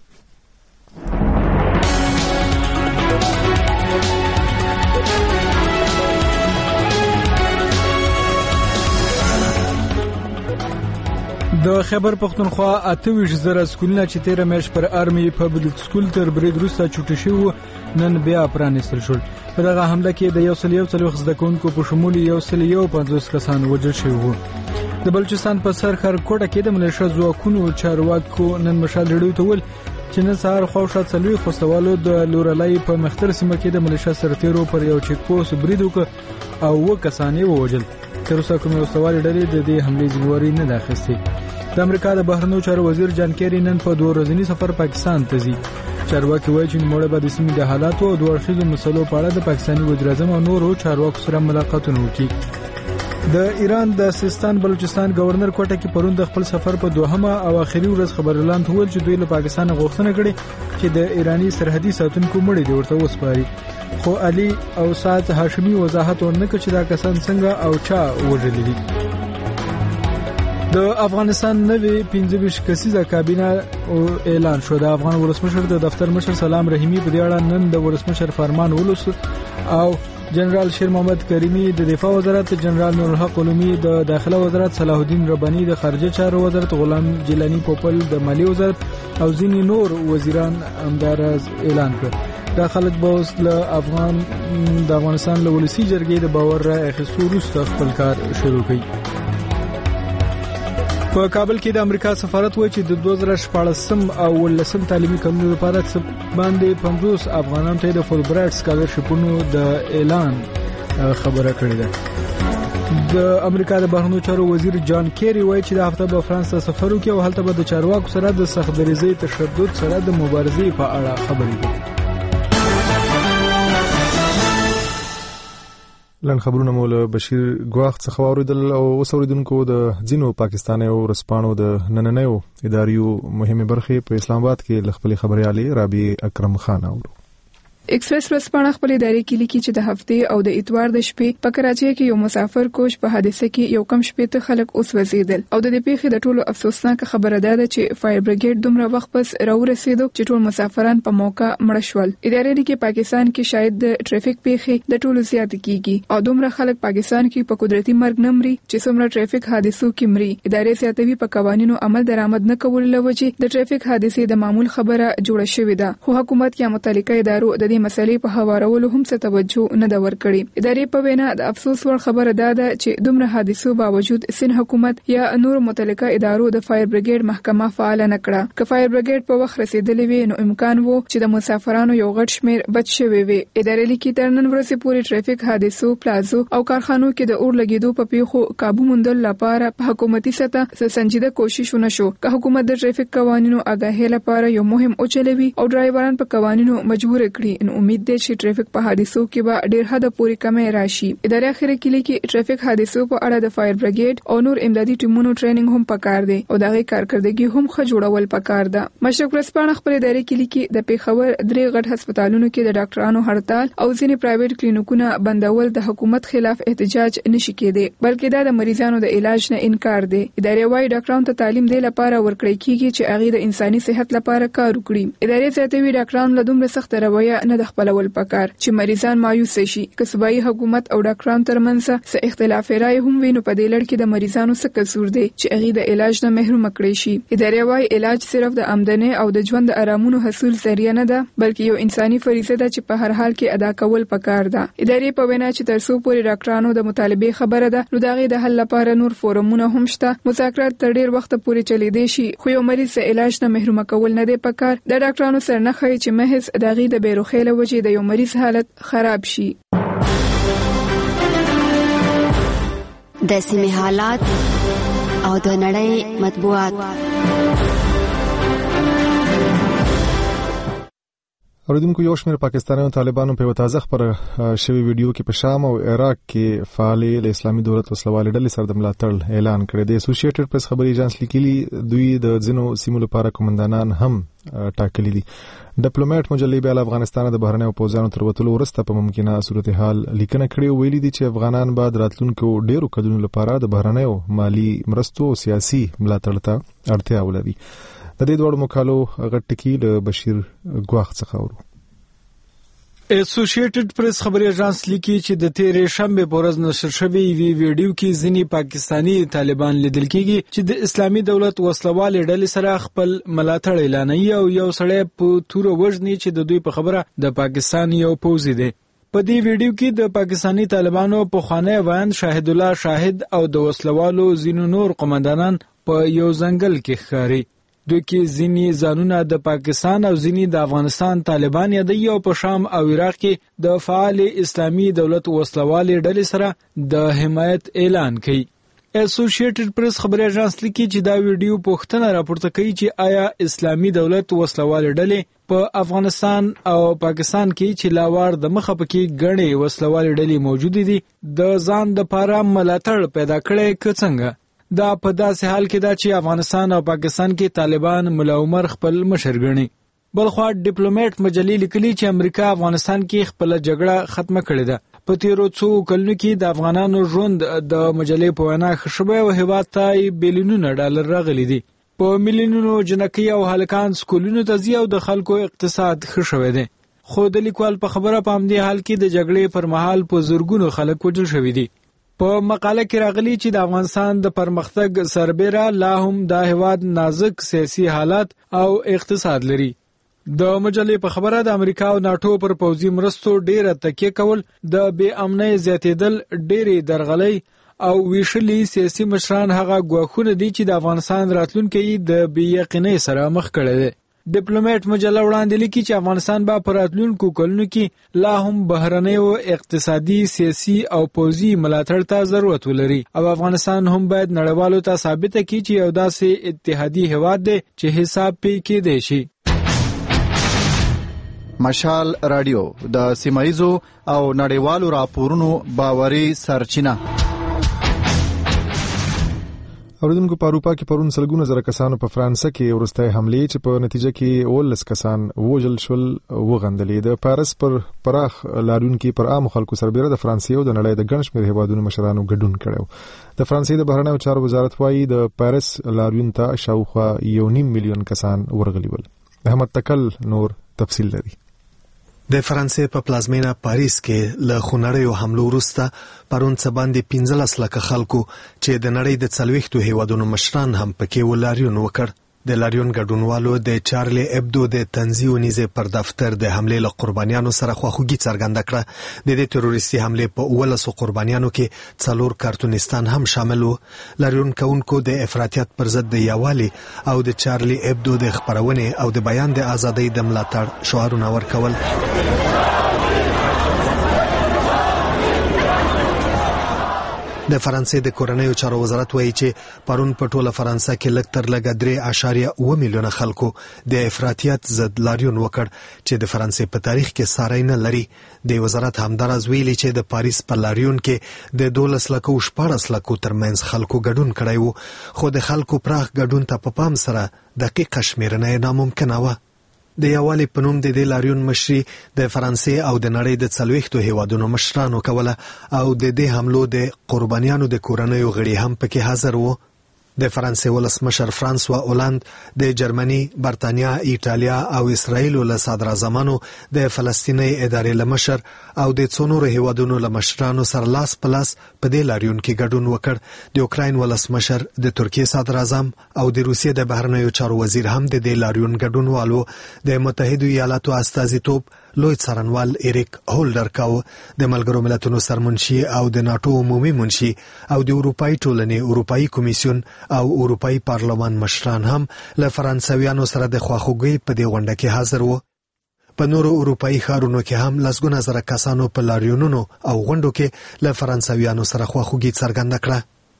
د خیبر پختونخوا 28,000 سکولونه چې 13 میاشت پر آرمي پبلک سکول تر برید وروسته چوټي شو نن بیا پرانیستل شول. په دغه حمله کې د 141 زده کوونکو په شمول 150 کسان وژل شوي وو. د بلوچستان په سرخر کوټه کې د ملیشیا ځواکونو چارواکو نن مشال رادیو ته ویل چې نن سهار خواوشا څلوي خوستوالو د لورلای په مختر سیمه کې د ملیشیا سرتیرو پر یو چیک پوسټ برید وکړ او 2 کسان یې ووژل. تر اوسه کومې وسوالې ډلې د دې حملې ذمہواري نه ده اخیستې. د امریکا د بهرنیو چارو وزیر جان کیری نن په 2 ورځني سفر پاکستان ته ځي. چارواکي وایي چې نوموړی به د سیمې د حالاتو او دوه اړخیزو مسلو په اړه د پاکستاني وزیر اعظم او نورو چارواکو سره ملاقاتونه وکړي. د ایران د سیستان بلوچستان گورنر کوټه کې پرون د خپل سفر په دوهمه او اخري ورځ خبر اعلان وکړ چې دوی له پاکستان غوښتنه کړې چې د ایرانی سرحدي ساتونکو مړي دی ورته وسپاري. خو علي او سعد هاشمي وضاحت ورنکړ چې دا کسان څنګه او چا وژلي دي. د افغانستان نوې 25 کسیزه کابینه اعلان شو. د افغان ولسمشر د دفتر مشر سلام رحیمی په دې اړه نن د ولسمشر فرمان ولوست او جنرال شیر محمد کریمی د دفاع وزارت، جنرال نور الحق علومی د داخله وزارت، صلاح الدین ربانی د خارجه چارو وزارت، غلام جیلانی پوپل د مالی وزارت او ځینې نور وزیران همداراز اعلان کړ. دا خلک به اوس له افغانستان له ولسی جرګې د باور رای اخیستو وروسته خپل کار شروع کړي. په کابل کې د امریکا سفارت وایي چې د 2014 او 2019 تعلیمي کلونو لپاره باندې 50 افغانانو ته د فول برایټ سکالرشپونو د اعلان خبره کړې ده. د امریکا د بهرنیو چارو وزیر جان کیری وایي چې د هفته به فرانس ته سفر وکړي او هلته به د چارواکو سره د سخت دریزۍ تشدد سره د مبارزې په اړه خبرې وکړي. لن خبرونه مول بشیر ګواخ څخه اوریدل او اوسوریدونکو د ځینو پاکستاني او رسپانو د نننیو اداریو مهمه برخې په اسلام آباد کې خپل خبريالي رابي اکرم خان اورو. ایکسپریس ورځپاڼه خپل ادارې کې لیکي چې د هفته او د اتوار د شپې په کراچۍ کې یو مسافر کوچ په حادثه کې یو کم شپې ته خلک اوس وزیدل او د دې پیښې د ټولو افسوسناک خبره ده چې فایر بریګیډ دومره وخت پس راورسېدو چې ټول مسافران په موقع مړ شول. ادارې لیکي پاکستان کې شاید د ټریفیک پیښې د ټولو زیات کیږي او دومره خلک پاکستان کې په قدرتي مرګ نمري چې څومره ټریفیک حادثو کې مري. ادارې زیاتوي په قوانینو عمل درآمد نه کول لوجه د ټریفیک حادثې د معمول خبره جوړه شوې ده، خو حکومت یا متعلقه ادارو د دې مسلې په هوارولو هم څه توجه نه دا ورکړي. ادارې په وینا د افسوس ور خبره ده چې دومره حادثو باوجود سین حکومت یا نور متعلقه ادارو د فایر بریګیډ محکمه فعال نه کړه. که فایر بریګیډ په وخت رسیدلې وي نو امکان وو چې د مسافرانو یو غټ شمیر بچ شوی وي. ادارې لیکي تر نن ورځې پورې ټریفیک حادثو، پلازو او کارخانو کې د اور لګیدو په پیښو قابو موندل لپاره په حکومتي سطح سنجیده کوشش ونشو. که حکومت د ټریفیک قوانینو آگاهی لپاره یو مهم اوچلوي او ډرایوران په قوانینو مجبور کړي نو امید ده چې ټریفیک په حادثو کې به ډیر حد پورې کمی راشي. ادارې اخیری کې لیکي ټریفیک حادثو په اړه د فایر بریګیډ او نور امدادي ټیمونو ټریننګ هم پکار دی او دغه کارکړدګي هم ښه جوړول پکار ده. مشرق ورځپاڼه خپل ادارې کې لیکي د پیښور 3 غټ هسپتالونو کې د ډاکټرانو هړتال او ځینې پرایویټ کلینیکونه بندول د حکومت خلاف احتجاج نشي کېدی بلکې دا د مریضانو د علاج نه انکار دی. ادارې وايي ډاکټرانو ته تعلیم دی لپاره ورکړی کیږي چې هغه د انساني صحت لپاره کار وکړي. ادارې زیاتوي ډاکټرانو له دومره سخت رویه نه د خپلول پکار چې مریضان مایوس شي. که صوبایي حکومت او ډاکټرانو ترمنځ څه اختلاف رائے هم وي نو په دې لړ کې د مریضانو څه قصور دی چې هغه د علاج نه محروم کړي شي. ادارې وايي علاج صرف د آمدنی او د ژوند د آرامونو حاصل ذریعہ نه ده بلکې یو انساني فریضه ده چې په هر حال کې ادا کول پکار ده. ادارې په وینا چې تر څو پورې ډاکټرانو د مطالبه خبره ده نو دغه د حل لپاره نور فورمونه هم شته. مذاکرات تر ډیر وخت پورې چلیدي شي خو یو مریض څخه علاج نه محروم کول نه دی پکار. د ډاکټرانو سره نه خي چې محض دغه د بیروخیله وجې د یو مریض حالت خراب شي. د سیمې حالات او د نړۍ مطبوعات. اوریدونکو یو شمېر پاکستانیانو طالبانو په تازه خبره شوی ویډیو کې په شام او عراق کې فعال د اسلامي دولت وسلوال ډلې سره د ملاتړ اعلان کړی دی. اسوسییټډ پریس خبري ایجنس لیکلي دوی د ځینو سیمو لپاره کمانډانان هم ټاکلي دي. ډیپلوماټ مجلې بیا افغانستان د بهرنیو پوځانو تر وتلو وروسته په ممکنه صورتحال لیکنه کړې ویلي دي چې افغانان بعد راتلونکو ډیرو کډونو لپاره د بهرنیو مالی مرستو او سیاسي ملاتړ ته اړتیا ولري. د دې دوړ مکالو غټکی له بشیر ګواخ څخه ورو. اسوسییټډ پریس خبري ایجنس لیکي چې د تیرې شنبه په ورځ نشر شوی ویډیو کې ځینی پاکستانی طالبان لیدل کېږي چې د اسلامي دولت وسلوال ډلې سره خپل ملاتړ اعلانوي او یو سړی په تور وژني چې د دوی په خبره د پاکستان یو پوځي دی. په دې ویډیو کې د پاکستانی طالبانو په خوانه وایند شاهد الله شاهد او د وسلوالو ځینو نور قومندانان په یو ځنګل کې ښکاري. دوی کې ځینی ځانونه د پاکستان او ځینی د افغانستان طالبان یادوي او په شام او عراق کې د فعال اسلامي دولت وسلوال ډلې سره د حمایت اعلان کوي. اسوسییټډ پریس خبري ایجنس لیکي چې دا ویډیو پوښتنه راپورته کوي چې آیا اسلامي دولت وسلوال ډلې په افغانستان او پاکستان کې چې لاوار د مخه پکې غړي وسلوال ډلې موجود دي د ځان د پاره ملاتړ پیدا کړي که څنګه. دا په داسې حال کې دا چې افغانستان او پاکستان کې طالبان ملا عمر خپل مشر ګڼي. بلخوا ډیپلوماټ مجلې لیکلي چې امریکا افغانستان کې خپل جګړه ختمه کړې ده. په تیرو څو کلونو کې د افغانانو ژوند د مجلې په وینا ښه شوی او هیواد ته بلیونونه ډالر راغلي دي. په میلیونونو جنکۍ او هلکان سکولونو ته ځي او د خلکو اقتصاد ښه شوی دی. خو د لیکوال په خبره په همدې حال کې د جګړې پر مهال په زرګونو خلک وژل شوي دي. په مقاله کې راغلي چې د افغانستان د پرمختګ سربېره لا هم د هیواد نازک سیاسي حالات او اقتصاد لري. د مجلې په خبره د امریکا او ناتو پر پوځي مرستو ډیره تکیه کول د بې امنۍ زیاتېدل ډېرې درغلۍ او ویشلي سیاسي مشران هغه ګواښونه دي چې د افغانستان راتلونکی د بې یقینۍ سره مخ کړی دی. ډیپلوماټ مجله وړاندې لیکي چې افغانستان به په راتلونکو کلونو کې لا هم بهرنیو اقتصادي سیاسي او پوځي ملاتړ ته ضرورت ولري او افغانستان هم باید نړیوالو ته ثابته کړي چې یو داسې اتحادي هیواد دی چې حساب پې کېدی شي. مشال رادیو د سیمایزو او نړیوالو راپورونو باوري سرچینه. اوریدونکو په اروپا کې پرون سلګونه زره کسانو په فرانسه کې ورستۍ حملې چې په نتیجه کې 19 کسان وژل شول وغندلې. د پاریس پر پراخ لاریون کې پر عام خلکو سربېره د فرانسې او د نړۍ د ګڼ شمېر هیوادونو مشرانو ګډون کړو. د فرانسې د بهرنیو چارو وزارت وايي د پاریس لاریون ته شاوخوا 1.5 میلیون کسان ورغلي ول. احمد تکل نور تفصیل لري. د فرانسې په پلازمینه پاریس کې له خونړیو حملو وروسته پرون څه باندې 15 لکه خلکو چې د نړۍ د 40 هیوادونو مشران هم پکې ولاریون وکړ. د لاریون ګډونوالو د چارلی ابدو د تنزیو نیزه پر دفتر د حمله له قربانیانو سره خواخوږي څرګنده کړه. د دې تروریستي حمله په 19 قربانیانو کې 4 کارتونستان هم شامل وو. لاریون کوونکو د افراطیت پر ضد د یوالي او د چارلی ابدو د خبرونه او د بیان د ازادۍ د ملاتړ شعارونه ورکول. د فرانسې د کورنیو چارو وزارت وایي چې پرون په ټوله فرانسه کې لږ تر لږه 3.7 میلیونه خلکو د افراطیت ضد لاریون وکړ چې د فرانسې په تاریخ کې ساری نه لري. د وزارت همدارز ویلي چې د پاریس په لاریون کې د 12 لکو 14 لکو ترمنځ خلکو ګډون کړی وو، خو د خلکو پراخ ګډون ته په پام سره دقیقه شمیرنه ناممکنه وه. د یوالي په نوم د دې لاریون مشري د فرانسې او د نړۍ د 40 هیوادونو مشرانو کوله او د دې حملو د قربانیانو د کورنیو غړي هم پکې حاضر وو. د فرانسې ولسمشر فرانسوا اولاند، د جرمني، برتانیا، ایټالیا او اسرائیل له صدر اعظمانو، د فلسطیني ادارې له مشر او د څونورو هیوادونو له مشرانو سره لاس په لاس په دې لاریون کې ګډون وکړ. د اوکراین ولسمشر، د ترکیې صدر اعظم او د روسیې د بهرنیو چارو وزیر هم د دې لاریون ګډونوالو. د متحده ایالاتو استازیتوب لوی څارنوال ایریک هولډر کاو، د ملګرو ملتونو سرمنشي او د ناتو عمومي منشي او د اروپאי ټولنې اروپאי کمیسیون او اروپאי پارلمان مشران هم له فرانسویانو سره د خواخوږۍ په دې غونډه کې حاضر وو. په نورو اروپאי ښارونو کې هم لسګونه زره کسانو په لاریونونو او غونډو کې له فرانسویانو سره خواخوږي څرګنده کړه.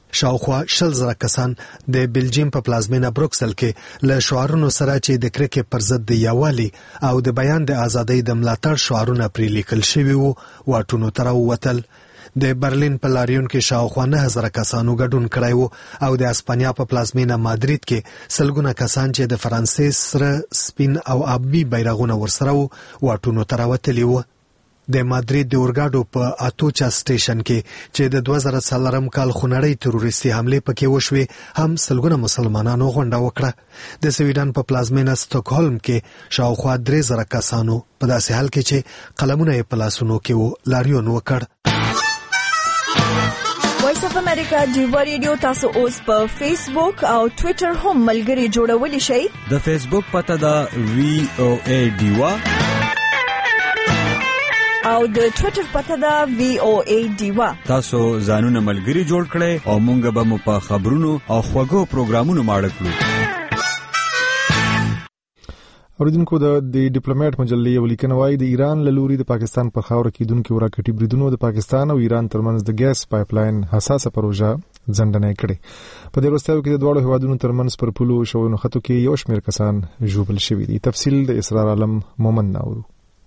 شاوخوا 100,000 کسان د بلجیم په پلازمینه بروکسل کې له شعارونو سره چې د کرکې پر ضد د یووالي او د بیان د ازادۍ د ملاتړ شعارونه پرې لیکل شوي وو واټونو ته راووتل. د برلین په لاریون کې شاوخوا 9,000 کسانو ګډون کړی وو او د اسپانیا په پلازمینه مادرید کې سلګونه کسان چې د فرانسې سره سپین او آبي بیرغونه ورسره وو واټونو ته راوتلي وو. د مادرید د اورګاډو په اتوچا سټیشن کې چې د 2004 کال خونړۍ تروریستي حمله پکې وشوه هم سلګونه مسلمانانو غونډه وکړه. د سویډن په پلازمینه سټاکهولم کې شاوخوا 3,000 کسانو په داسې حال کې چې قلمونه یې په لاسونو کې وو لاریون وکړ. وایس اف امریکا ډیوا ریډیو تاسو اوس په فیسبوک او ټوئیټر هم ملګري جوړولی شئ. د فیسبوک پته دا VOA ډیوا او د ټوئیټر پته دا VOA ډیوا. تاسو ځانونه ملګري جوړ کړئ او مونږ به مو په خبرونو او خوږو پروګرامونو ماړه کړو. اوریدونکو د ډیپلوماټ مجلې یو لیکنه وايي د ایران له لوري د پاکستان پر خاوره کېدونکو راکټي بریدونو د پاکستان او ایران ترمنځ د ګیس پایپلاین حساسه پروژه ځنډنه کړې. په دې وروستیو کې د دوه هیوادونو ترمنځ پر پولو شوونو خطو کې یو شمېر کسان ژوبل شوي دي. تفصیل د اسرار عالم مومن ناورو.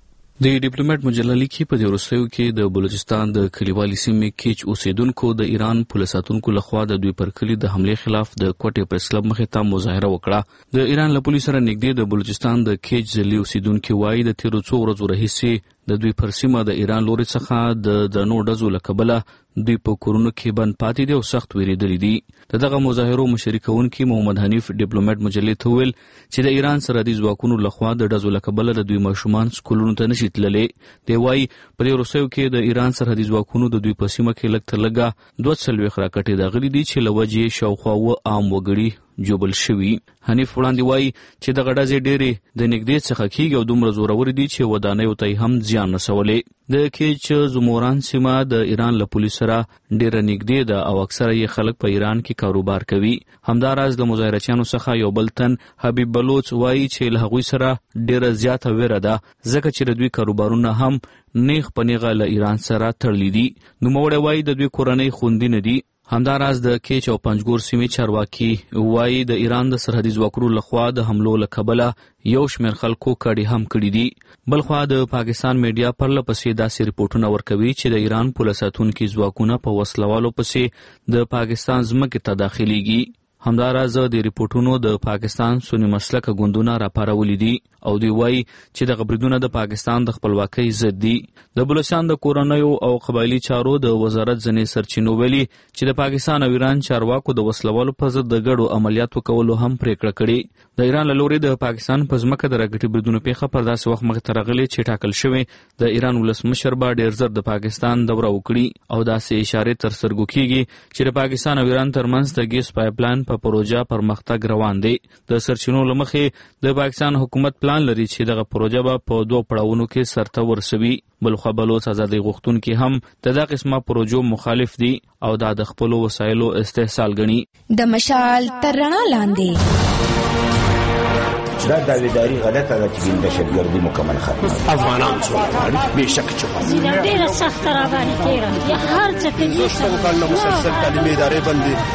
د ډیپلوماټ مجله لیکي په دې وروستیو کې د بلوچستان د کلیوالي سیمې کې اوسیدونکو د ایران پولیس ساتونکو لخوا د دوی پر کلی د حمله خلاف د کوټې پریس کلب مخې ته مظاهره وکړه. د ایران له پولیسو سره نږدې د بلوچستان د کیج ځلي اوسیدونکو وایي د تیرو څو ورځو راهیسې د دوی پر سیمه د ایران لوري څخه د درنو ډزو له کبله دوی په کورونو کې بند پاتې دي او سخت ویریدلي دي. دغه مظاهرو مشري کوونکي محمد حنیف ډیپلوماټ مجلې ته ویل چې د ایران سرحدي ځواکونو لخوا د ډزو له کبله د دوی ماشومان سکولونو ته نشي تللی. دی وایي په دې وروستیو کې د ایران سرحدي ځواکونو د دوی په سیمه کې لږ تر لږه 240 راکټې داغلي دي چې له وجې شاوخوا عام وګړي جوبل شوي. حنیف وړاندې وایي چې دغه ډزې ډېرې د نږدې څخه کېږي او دومره زورورې دي چې ودانیو ته هم زیان رسولی. د کیچ زموران سیمه د ایران له پولیسو سره ډېره نږدې ده او اکثره یې خلک په ایران کې کاروبار کوي. همداراز د مظاهرچیانو څخه یو بل تن حبیب بلوچ وایي چې له هغوی سره ډېره زیاته ویره ده ځکه چې د دوی کاروبارونه هم نیغ په نیغه له ایران سره تړلي دي. نوموړی وایي د دوی کورنۍ خوندي نه دي. همداراز د کیچ او پنجګور سیمې چارواکي وایي د ایران د سرحدي ځواکونو لخوا د حملو له کبله یو شمېر خلکو کډې هم کړي دي. بلخوا د پاکستان میډیا پرله پسې داسې ریپورټونه ورکوي چې د ایران پولیس ساتونکي ځواکونه په وسلوالو پسې د پاکستان ځمکې ته داخليږي. همداراز د ریپورټونو د پاکستان سنی مسلکه ګوندونه راپارولي دي او دوی وایي چې دغه بریدونه د پاکستان د خپلواکۍ ضد دي. د بلوچستان د کورنیو او قبایلي چارو د وزارت ځینې سرچینو ویلي چې د پاکستان او ایران چارواکو د وسلوالو په ضد د ګډو عملیاتو کولو هم پریکړه کړې. د ایران له لوري د پاکستان په ځمکه د راکټي بریدونو پیښه پر داسې وخت مخې ته راغلې چې ټاکل شوی د ایران ولسمشر به ډېر زر د پاکستان دوره وکړي او داسې اشارې تر سترګو کېږي چې د پاکستان او ایران ترمنځ د ګیس پایپلاین په پروژه پرمختګ روان دی. د سرچینو له مخې د پاکستان حکومت پلان لري چې دغه پروژه به په 2 پړاوونو کې سرته ورسوي. بلخوا بلوچ ازادي غوښتونکي هم د دغه قسمه پروژو مخالف دي او د خپلو وسایلو استحصال ګڼي. د مشال تر رڼا لاندې دا داویداری غلطه ده چې د دهشتګردي مکمل ختمه افغانان څو بهشکه چې ډیره سخت را باندې تیره یا هر څه کې څو کال مسلسل تعلیمي ادارې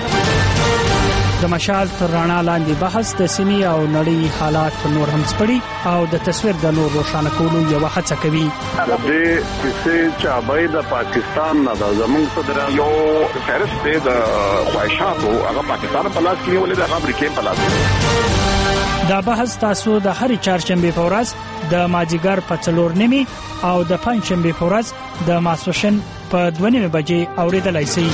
بندي. د مشال تر رڼا لاندې بحث د سیمې او نړۍ حالات نور هم سپړي او د تصویر د نور روښانه کولو یو هڅه کوي. د دې کیسې چې ابای د پاکستان نه د زمونږ صدر یو فهرست دی د خواهشاتو هغه پاکستان په لاس کې ولې د امریکا په لاس. دا بحث تاسو د هر چهارشنبه په ورځ د مازیګر په 4:30 او د پنځشنبه په ورځ د ماسوشن په 2:30 بجې اوریدلای شئ.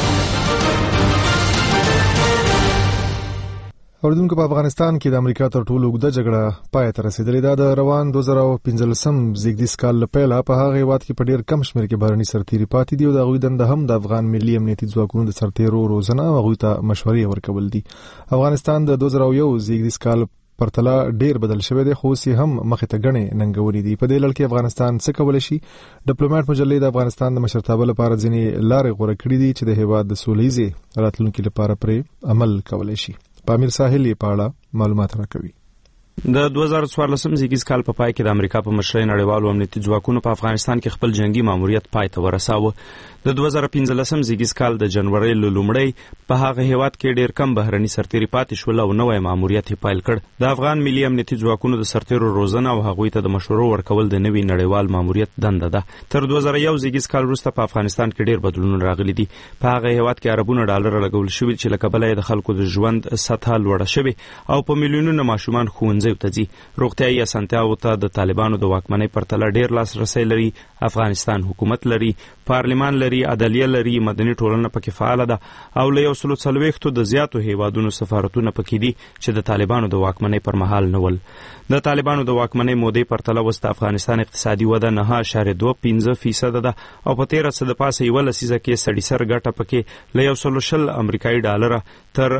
اوردونکو په افغانستان کې د امریکا تر ټولو اوږده جګړه پای ته رسیدلې ده. د روان 2015 زیږدیز کال لپاره په هغه وخت کې په ډیر کم شمېر کې بهرني سرتیري پاتې دي او د غوي دنده هم د افغان ملي امنیتي ځواکونو د سرتیرو روزنه او غوي ته مشورې ورکول دي. افغانستان د 2001 زیږدیز کال پرتله ډیر بدل شوی دی خو سي هم مخه ته غنې ننګوري دي. په دې لړ کې افغانستان څه کول شي؟ ډیپلوماټ مجلې د افغانستان د مشرتابه لپاره ځینې لارې غوړه کړې دي چې د هیواد د سولېزي راتلونکو لپاره پرې عمل کولای شي. پامیر ساحل یې پاړه معلومات راکوي. د 2014 زیږیز کال په پای کې د امریکا په مشرۍ نړیوالو امنیتي ځواکونو په افغانستان کې خپل جنگي ماموریت پای ته ورساوه. د 2015 زیږیز کال د جنوري لومړی په هغه هیواد کې ډیر کم بهرني سرتیري پاتې شول او نوې ماموریت یې پیل کړ. د افغان ملي امنیتي ځواکونو د سرتیرو روزنه او هغوی ته د مشورو ورکول د نوي نړیوال ماموریت دنده ده. تر 2001 زیږیز کال وروسته په افغانستان کې ډیر بدلونونه راغلي دي. په هغه هیواد کې اربونه ډالر لګول شوي چې له کبله د خلکو د ژوند سطح لوړه شوې او په میلیونونو ماشومان ښوونځیو ته ځي. روغتیايي اسانتیاوو ته د طالبانو د واکمنۍ پرتله ډیر لاسرسی لري. افغانستان حکومت لري، پارلمان لري، عدلیه لري، مدني ټولنه پکې فعال ده او له 140 د زیاتو هیوادونو سفارتونه پکې دي چې د طالبانو د واکمنۍ پر مهال نه ول. د طالبانو د واکمنۍ مودې پرتله وسط افغانستان اقتصادي وده 9.25% ده او په 13 د پاسه یو لسیزه کې سړي سر ګټه پکې له 120 امریکایي ډالر تر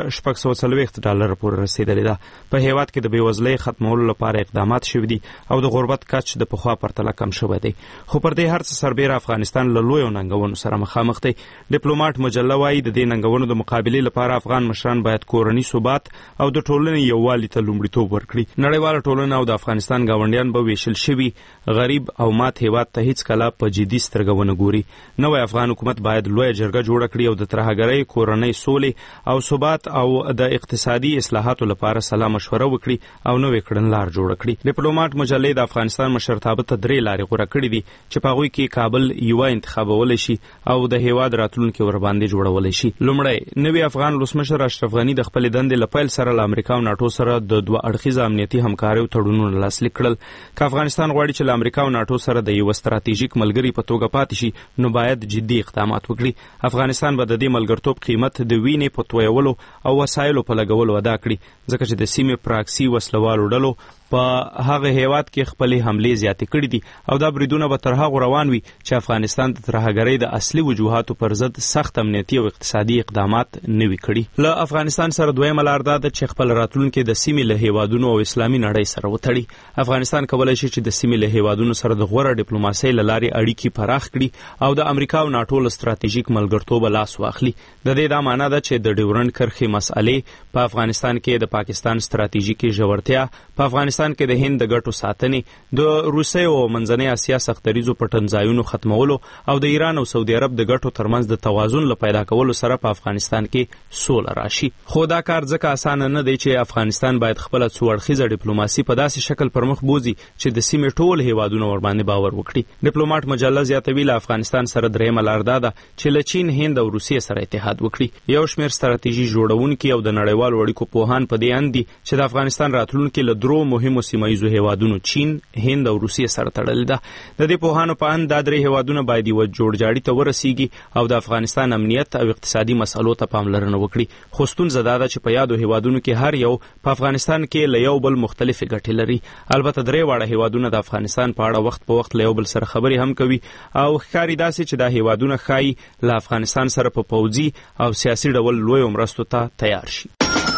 640 ډالر پورې رسیدلې ده. په هیواد کې د بیوزلۍ ختمولو لپاره اقدامات شوي دي او د غربت کچ د پخوا پرتله کم شوی دی. خو پر دې هر څه سربېره افغانستان له لویو ننګونو سره مخامخ دی. ډیپلوماټ مجله وایي د دې ننګونو د مقابلې لپاره افغان مشران باید کورني ثبات او د ټولنې یووالي ته لومړیتوب ورکړي. نړیواله ټولنه او د افغانستان ګاونډیان به ویشل شوي غریب او مات هیواد ته هیڅ کله په جدي سترګه ونه ګوري. نوی افغان حکومت باید لویه جرګه جوړه کړي او د ترهګرۍ، کورنۍ سولې او ثبات او د اقتصادي اصلاحاتو لپاره سلا مشوره وکړي او نوې کړنلار جوړه کړي. ډیپلوماټ مجلې د افغانستان مشرتابه ته 3 لارې غوره کړي دي چې په هغوی کې کابل یوه انتخابولی شي او د هیواد راتلونکي ورباندې جوړولی شي. لومړی، نوی افغان ولسمشر اشرف غني د خپلې دندې له پیل سره له امریکا او ناټو سره د 2 اړخیزه امنیتي همکاریو تړونونه لاسلیک کړل. که افغانستان غواړي چې له امریکا او ناټو سره د یو ستراتیژیک ملګري په توګه پاتې شي نو باید جدي اقدامات وکړي. افغانستان به د دې ملګرتوب قیمت د وینې په تویولو او وسایلو په لګولو ادا کړي ځکه چې د سیمې پراکسي وسلوالو ډلو په هغه هیواد کې خپلې حملې زیاتې کړي دي او دا بریدونه به تر هغو روان وي چې افغانستان د ترهګرۍ د اصلي وجوهاتو پر ضد سخت امنیتي او اقتصادي اقدامات نه وي کړي. له افغانستان سره دویمه لار دا ده چې خپل راتلونکي د سیمې له هیوادونو او اسلامي نړۍ سره وتړي. افغانستان کولی شي چې د سیمې له هیوادونو سره د غوره ډیپلوماسۍ له لارې اړیکې پراخ کړي او د امریکا او ناټو له ستراتیژیک ملګرتوبه لاس واخلي. د دې دا معنا ده چې د ډیورنډ کرښې مسئلې په افغانستان کې د پاکستان ستراتیژیکي ژورتیا، په افغانستان کې د هند د ګټو ساتنې، د روسیې او منځنۍ اسیا سختریزو پټنځایونو ختمولو او د ایران او سعودي عرب د ګټو ترمنځ د توازن له پیدا کولو سره په افغانستان کې سوله راشي. خو دا کار ځکه اسانه نه دی چې افغانستان باید خپل څو اړخیزه ډیپلوماسي په داسې شکل پر مخ بوزي چې د سیمې ټول هیوادونه ورباندې باور وکړي. ډیپلوماټ مجله زیاتوي له افغانستان سره درېیمه لار دا ده چې له چین، هند او روسیې سره اتحاد وکړي. یو شمېر ستراتیژي جوړونکي او د نړیوالو اړیکو پوهان په دې اند دي چې د افغانستان راتلونکي له 3 مهمو سیمایزو هیوادونو چین، هند او روسیې سره تړلې ده. د دې پوهانو په اند دا 3 هیوادونه باید یو جوړجاړي ته ورسیږي او د افغانستان امنیت او اقتصادي مسلو ته پاملرنه وکړي. خو ستونزه دا ده چې په یادو هیوادونو کې هر یو په افغانستان کې له یو بل مختلفې ګټې لري. البته 3 واړه هیوادونه د افغانستان په اړه وخت په وخت له یو بل سره خبرې هم کوي او ښکاري داسې چې دا هیوادونه ښایي له افغانستان سره په پوځي او سیاسي ډول لویو مرستو ته تیار شي.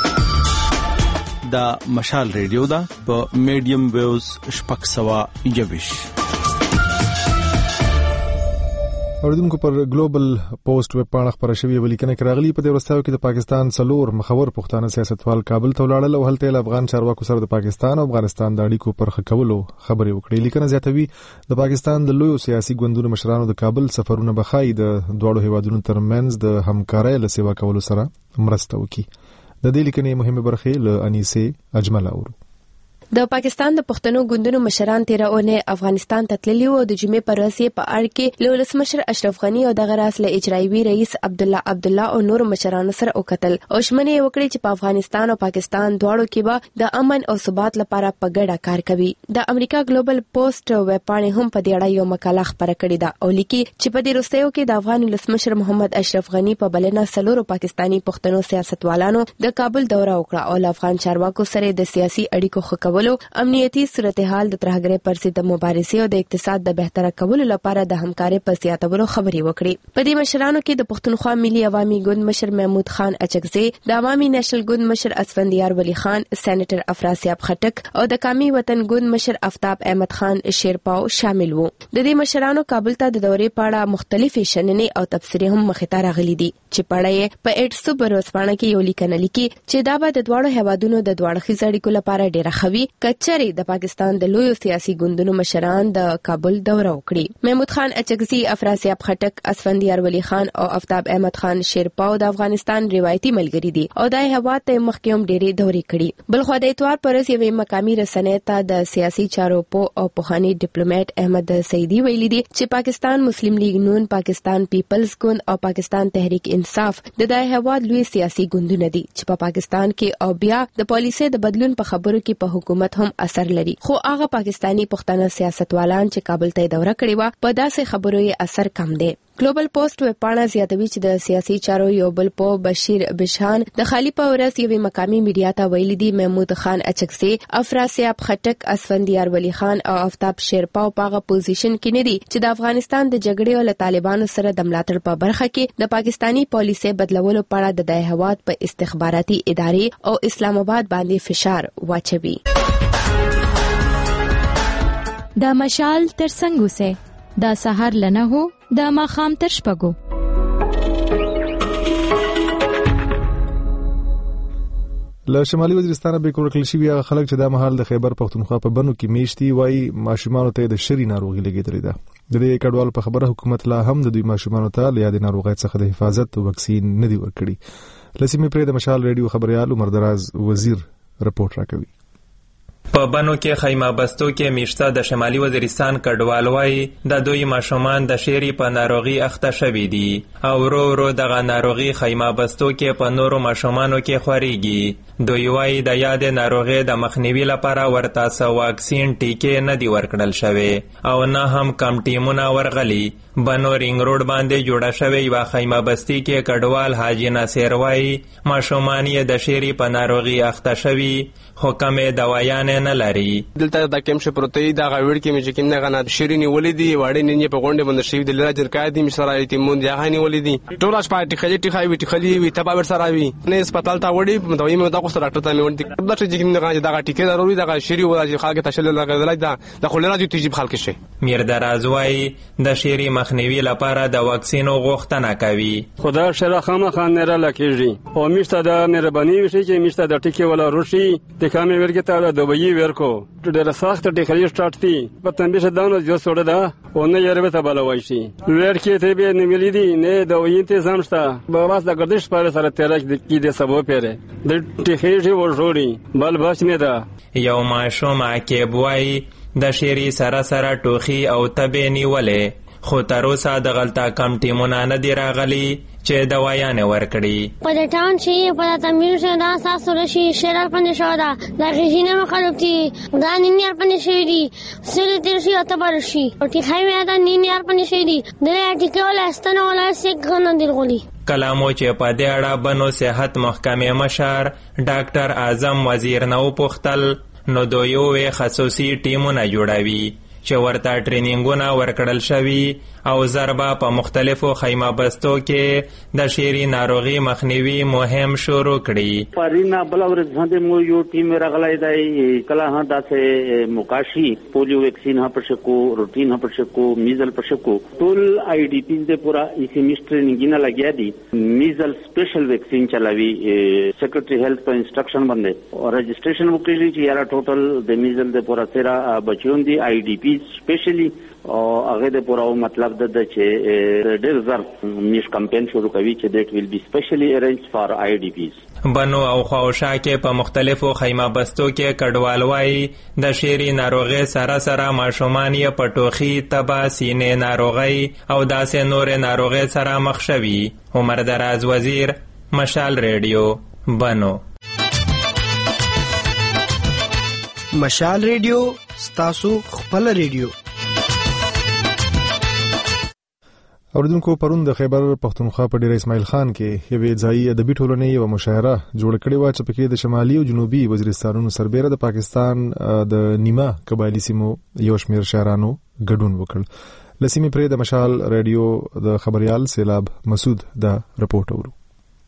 دا مشال ریډیو ده په میډیم ویوز 621. اوریدونکو پر ګلوبل پوسټ ویب پاڼه خبره شوې ولیکنه کې راغلي په دې ورستاو کې د پاکستان 4 مخور پښتانه سیاستوال کابل ته ولاړل او هلته له افغان چارواکو سره د پاکستان او افغانستان د اړیکو پر ښه کولو خبرې وکړې. لیکنه زیاتوي د پاکستان د لویو سیاسي ګوندونو مشرانو د کابل سفرونه بخای د دوړو هیوادونو ترمنځ د همکارۍ له سیوا کولو سره مرسته وکړي. د دې لیکنې مهمه برخه له انیسه اجمل اورو. د پاکستان د پښتنو ګوندونو مشران 13 اونۍ افغانستان ته تللي وو. د جمعې پر ورځ په اړه کې له ولسمشر اشرف غني او د غراس له اجرایوي رئیس عبدالله او نور مشرانو سره وکتل او شمنې وکړي چې په افغانستان او پاکستان دواړو کې به د امن او ثبات لپاره په ګډه کار کوي. د امریکا ګلوبل پوسټ ویب پاڼې هم په دې اړه یو مقاله خبره کړې ده او لیکي چې په دې وروستیو کې د افغان ولسمشر محمد اشرف غني په بلنه 4 پاکستانی پښتنو سیاستوالانو د کابل دوره وکړه او له افغان چارواکو سره د سیاسي اړیکو ښه کولو، امنیتي صورتحال د ترهګرۍ پر ضد د مبارزې او د اقتصاد د بهتره کولو لپاره د همکارۍ په زیاتولو خبرې وکړې. په دې مشرانو کې د پښتونخوا ملي عوامي ګوند مشر محمود خان اچکزی، د عوامي نېشنل ګوند مشر اسفندیار ولی خان، سېنیټر افراسیاب خټک او د قومي وطن ګوند مشر آفتاب احمد خان شیرپاو شامل وو. د دې مشرانو کابل ته د دورې په اړه مختلفې شننې او تبصرې هم مخې ته راغلي دي چې په اړه یې په ایډ صبر ورځپاڼه کې یو لیکنه لیکي چې دا به د دواړو هیوادونو د دواړو خیز اړیکو لپاره ډېره ښه وي کچري د پاکستان د لوی سیاسي ګوندونو مشران د کابل دوره وکړي. محمود خان اچکزي، افراسیاب خټک، اسفندیار ولی خان او افتاب احمد خان شیرپاو د افغانستان روایتي ملګري دي او د هیواد ته مخکوم ډېری دوري کړي. بلخو د اتوار پر ورځ یوې مقامي رسنۍ ته د سیاسي چارو او پوهاني ډیپلوماټ احمد سعیدي ویلي دي چې پاکستان مسلم لیگ نون، پاکستان پیپلز ګوند او پاکستان تحریک انصاف د هیواد لوی سیاسي ګوندونه دي چې په پاکستان کې او بیا د پالیسي د بدلون په خبرو کې په حکومت هم اثر لري. خو هغه پاکستانی پښتانه سیاستوالان چې کابل ته دوره کړې و په داسې خبرو یې اثر کم دی. ګلوبل پوسټ وپاڼه زیاتوي چې د سیاسي چارو یو بل په بشیر بشان د خالی په ورځ یوې مقامي میډیا ته ویلي دي محمود خان اچکزي، افراسیاب خټک، اسفندیار ولی خان او افتاب شیرپاو په هغه پوزیشن کې نه دي چې د افغانستان د جګړې او له طالبانو سره د ملاتړ په برخه کې د پاکستانی پالیسي بدلولو په اړه د هیواد په استخباراتي ادارې او اسلام آباد باندې فشار واچوي. د مشال ترڅنګ اوسه د سحر لنه هو د ماخام تر شپږو. له شمالي وزیرستان به کور کړل شوی هغه خلک چې د مهال د خیبر پښتونخوا په بنو کې میشتي وای ماشومان ته د شری ناروغي لګیدلې ده. د دې کډوال په خبره حکومت لا هم د دوی ماشومان ته له یاد ناروغي څخه د حفاظت او وکسین نه دی ورکړي. لسیمه پرې د مشال ریډیو خبريال عمر دراز وزیر رپورټ راکوي. په بنو کې خیمه بستو کې میشته د شمالي وزیرستان کډوال وای د دوی ماشومان د شری په ناروغي اخته شوي دي او ورو ورو دغه ناروغي خیمه بستو کې په نورو ماشومانو کې خوريږي. دوی وای د یاد ناروغي د مخنیوي لپاره ورته سو واکسین ټیکې نه دی ورکړل شوی او نه هم کم ټیمونه ورغلي. بنو رینګ روډ باندې جوړه شوی و خیمه بستی کې کډوال حاجی ناصر وای ماشومان یې د شری په ناروغي اخته شوي خو کومه دوايان نه لري. دلته د کم شپروتي د غوړ کې مې چې کنه غنا شيريني ولدي وړي نه په غونډه باندې شي د لراجر قاعده مشرای تیمون دی غاني ولدي ټول شپه ټخلي وي ټخلي وي تبا ور سره وي نه هسپتال ته وړي دوی مې دا کوسه ډاکټر ته مې وړي د چې کنه غا دغه ټیکې ضروري دغه شيري ولا خلک تشل لګل د خلرا جو تجيب خلک شي. میر درازوي د شيري مخنیوي لپاره د واکسینو غوښتنه کوي. خدا شرا خامه خان نه را لکېږي او میشته د مهرباني وشي چې میشته د ټیکې ولا روشي د کامې ورګه ته دوبي ورکو ډېر سخت ټیکې سٹارټ دي په تنبیه دانو جو سوړه ده او نه یې ربته بلوي شي ورکه ته به نیولې دي نه د وینته زمشته په واس د گردش پر سره ترک د کې د سبب پیره د ټیکې ورجوړي بل باش نه ده. یو ماشوم عقیب وای د شری سره سره ټوخي او تبه نیولې خو تر اوسه د غلطه کم ټیمونه نه دی راغلي چې دوايانې ورکړي. په دې ټاون شي په تمرین شو دا ساسو رشي شرال پنه شو دا د غیژینه مخالفتی دا نینیار پنه شي دي سره تیر شي او تبر شي او ټی خایمه دا نینیار پنه شي دي درې ټیکه ولا استنه ولا سیک غن دی غولي. کلامو چې په دې اړه بنو صحت محکمې مشر ډاکټر اعظم وزیر نو پختل نو دوی خصوصي ټیمونه جوړوي چې ورته ټرینینګونه ورکړل شوي او ضربه په مختلفو خیمه بستو کې د شری ناروغي مخنیوي مهم شروع کړي. پرینا بل ورځ باندې مو یو ټیم راغلی دی کله ها داسې مکاشي پولیو ویکسین ها پښکو روټین ها پښکو میزل پښکو ټول آی ډی پی د پورا ایسیمستر نګینه لګیا دي میزل سپیشل ویکسین چلاوي سیکریټری هیلث په انسټرکشن باندې او رجسٹریشن وکړي چې یاره ټوټل د میزل د پورا سره بچون دي آی ډی پی سپیشلی او هغه د پورا مطلب د چې ډېر زر میش کمپاین شروع کوي چې دیٹ ویل بی سپیشلی ارینج فار آی ډی پیز. بنو او خواوشا کې په مختلفو خیمه بستو کې کډوال وای د شری ناروغي سره سره ماشومان یې په ټوخي تبه سینې ناروغي او داسې نور ناروغي سره مخ شوي. عمر دراز وزیر مشال ریډیو بنو. مشال ریډیو ستاسو خپل ریډیو. اوریدونکو پرون د خیبر پښتونخوا په ډیر اسماعیل خان کې یوې ځایي ادبي ټولنې یو مشاعره جوړ کړې و چې پکې د شمالي او جنوبي وزیرستانونو سربېره د پاکستان د نیمه قبایلی سیمو یو شمېر شاعرانو ګډون وکړ. لسیمې پرې د مشال ریډیو د خبريال سیلاب مسعود دا رپورټ اورو.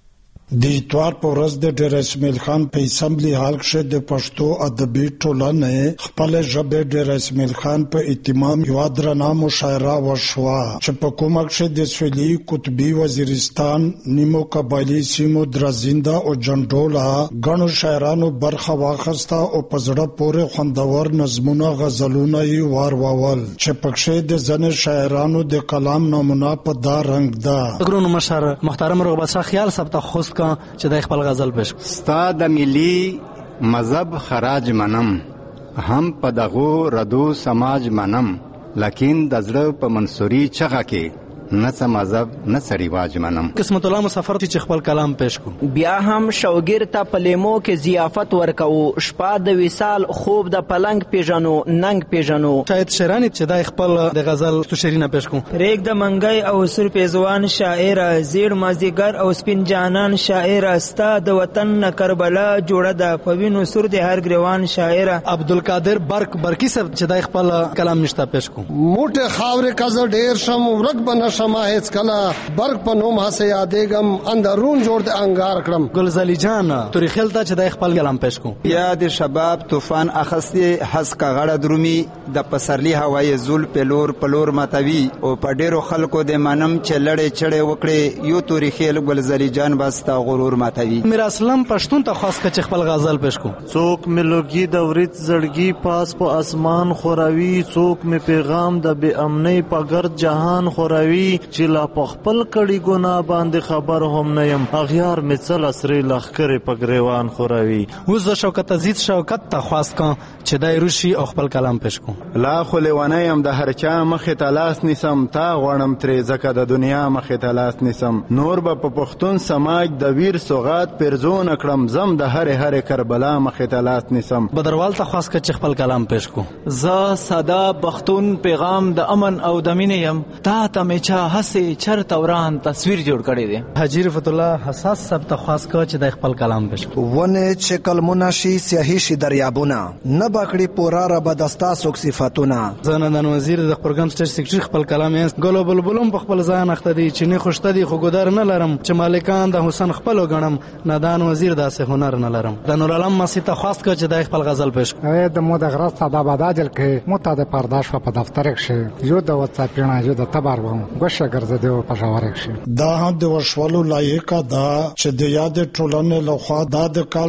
د اتوار په ورځ د ډیر اسماعیل خان په اسمبلی هال کې د پښتو ادبي ټولنې خپل ژبه ډیر اسماعیل خان په اهتمام یو درنه مشاعره وشوه چې په کومه کې د سویلي قطبي وزیرستان نیمو قبایلی سیمو درزنده او جنډولا غنو شاعرانو برخه واخسته او په زړه پورې خوندور نظمونه غزلونه یې واروول چې پکښې د ځنې شاعرانو د کلام نمونه په دا رنگ ده. ګرونو مشر محترم رغبت شاه خیال صاحب ته خوست چې د خپل غزل پېښ ستا د ملي مذهب خراج منم هم په دغو ردو سماج منم لکن د زړه په منصوري چغه کې نه څه مذهب نه څه رواج منم. قسمت الله مسافر چې خپل کلام پېښ کو بیا هم شوګر ته پلیمو کې ضیافت ورکو شپه د وصال خوب د پلنګ پیژنو ننګ پیژنو. شاید شیرانی چې د خپل د غزل تو شیرینه پېښ کو ریګ د منګي او سر پیزوان شاعر زیر مازیګر او سپین جانان شاعر استا د وطن کربلا جوړه د پوینو سر د هر ګریوان شاعر. عبدالقادر برکی صاحب چې د خپل کلام نشته پېښ کو موټه خاور کزر ډیر شم ورک بنه شما هیڅ کلا برق په نوم هسه یادېګم اندرون جوړ د انګار کړم. ګلزلی جان تورخیل ته چې د خپل کلام پېښ کو یا د شباب طوفان اخستی حس کا غړه درومي د پسرلی هوای زول پلور ماتوي او په ډیرو خلکو د منم چې لړې چړې وکړي یو تورخیل ګلزلی جان باستا غرور ماتوي. میر اسلام پښتون ته خاص کچ خپل غزل پېښ کو څوک ملوګي د ورت زړګي پاس په اسمان خوراوي څوک می پیغام د بے امنۍ په ګرد جهان خوراوي چې لا په خپل کړي ګناه باندې خبر هم نه يم اغیار می څل اسري لخرې په گریوان خوراوي. اوس د شوکت عزیز شوکت ته خاص کان چې دای روشي او خپل کلام پېښ کو لا خو لیوانه يم د هر چا مخې ته لاس نیسم تا غوړم ترې ځکه د دنیا مخې ته لاس نیسم نور به په پښتون سماج د ویر سوغات پرزون کړم زم د هر کربلا مخې ته لاس نیسم. بدروال ته خاص کچ خپل کلام پېښ کو ز ساده پښتون پیغام د امن او د مینې يم تا ته میچا هسه چر توران تصویر جوړ کړی دی. حاجی رفت الله حساس سب ته خاص کو چې د خپل کلام پېښ کو ونه چې کلمونه شي سیاهي شي دریابونه نه باکړي پورا را بدستا سوک صفاتونه. زنان وزیر د پروګرام سټیج سیکریټری خپل کلام یې ګلو بلبلم په خپل ځان اخته دي چې نه خوشته دي خو ګدار نه لرم چې مالکان د حسین خپل غنم نادان وزیر داسې هنر نه لرم. د نور علم مسیت خاص کو چې د خپل غزل پېښ کو د مو د غرض صدا بداجل کې مو د پرداش په دفتر کې یو د واتساپ پینا یو د تبار وو ګوشه ګرځیدو په شاوره کې دا هم د وشولو لایق دا چې د یاد ټولنې لخوا د کال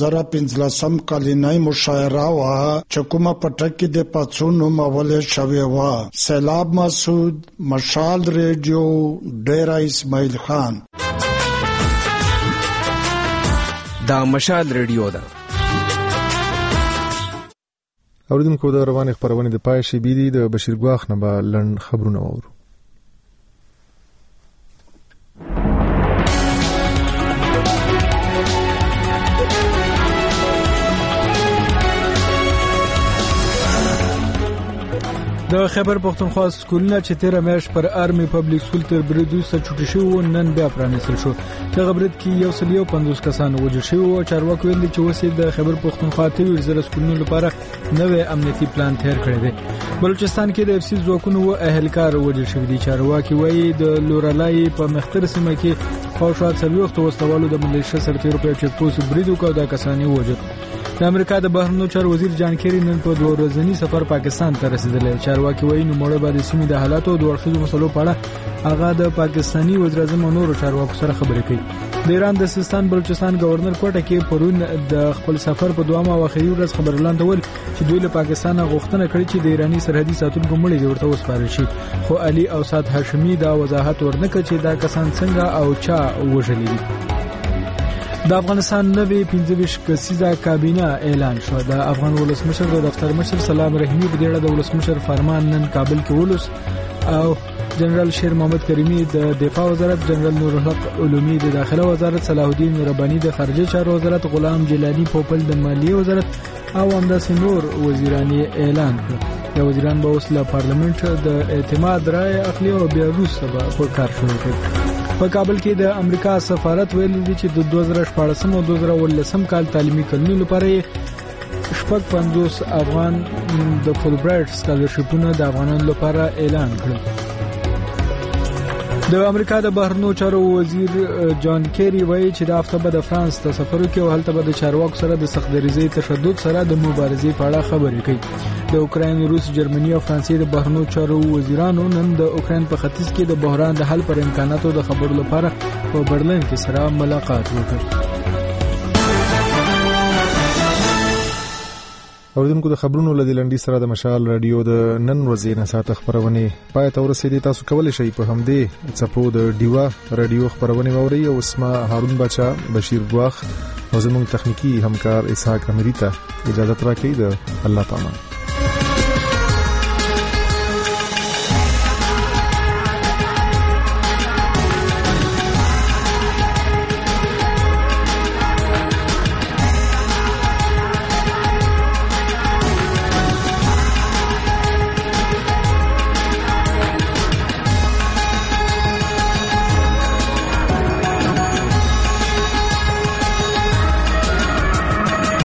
2015 کلینای مشاعره وا چې کومه پټک کې د پاتسونو مولې شوی وا. سیلاب مسعود مشال ریډیو ډیر اسماعیل خان. دا مشال ریډیو ده. اوریدونکو د روانې خبرونه د پای شي بيدي د بشیر ګواخ نه به لن خبرونه اورو. د خیبر پښتونخوا سکولونه چې 13 میاشت پر آرمي پبلک سکول تر بریدو سره چوټي شو نن بیا پرانیستل شو. د غبرت کې 150 کسان وژل شو او چارواکو ویلي چې اوس د خیبر پښتونخوا ته وزیر سکولونو لپاره نوې امنیتي پلان تیار کړی دی. بلوچستان کې د اف سی ځواکونو او اهلکار وژل شوی دي. چارواکي وایي د لورالای په مختر سیمه کې خواوشات سلوخت وسوالو د ملیشیا سرتیرو په چک پوسټ بریدو کو د کسانی وژل. د امریکا د بهرنیو چارو وزیر جان کیری نن په 2 ورځنی سفر پاکستان ته رسیدلی. چارواکي وایي نو مړه به د سیمې د حالاتو د ورخصو مسلو په اړه هغه د پاکستانی وزیر اعظم او نورو چارواکو سره خبرې کوي. د ایران د سیستان بلوچستان گورنر کوټه کې پرون د خپل سفر په دوامه او اخیری ورځ خبر اعلان ول چې دوی له پاکستان غوښتنه کړې چې د ایرانی سرحدي ساتونکو مړي ورته وسپارل شي. خو علي او سات هاشمي دا وضاحت ورنکړ چې دا کسان څنګه او چا وژلي دي. د افغانستان نوې 15 کسیزه کابینه اعلان شو. د افغان ولسمشر د دفتر مشر سلام رحیمی په ډیره د ولسمشر فرمان نن کابل کې ولوس او جنرال شیر محمد کریمی د دفاع وزارت، جنرال نور الحق علومی د داخله وزارت، صلاح الدین ربانی د خارجه چارو وزارت، غلام جیلانی پوپل د مالیه وزارت او همداسې نور وزیران اعلان کړ. د وزیران به اوس له پارلیمنت د اعتماد رائے اخلي او بیا وروسته به په کار شروع کړي. په کابل کې د امریکا سفارت ویلي دی چې د 2014 او 2019 کال تعلیمي کلونو لپاره 50 افغان د فول برایټ سکالرشپونه د افغانانو لپاره اعلان کړل. د امریکا د بهرنیو چارو وزیر جان کیری وایي چې د هفته به د فرانس ته سفر وکړي او هلته به د چارواکو سره د سخت دریځۍ تشدد سره د مبارزې په اړه خبرې کوي. د اوکراین، روس، جرمني او فرانسې د بهرنیو چارو وزیرانو نن د اوکراین په ختیځ کې د بحران د حل پر امکاناتو د خبرو لپاره په برلین کې سره ملاقات وکړ. اوریدونکو د خبرونو له لنډي سره د مشال رادیو د نن ورځې نه ساعت خبرونه پای ته ورسېدي. تاسو کولی شئ په همدې څپو د ډیوا رادیو خبرونه واورئ او اسمه هارون بچا، بشیر ګواخ او زموږ تخنیکی همکار اسحاق امریتا اجازه راکړئ. د الله پامان.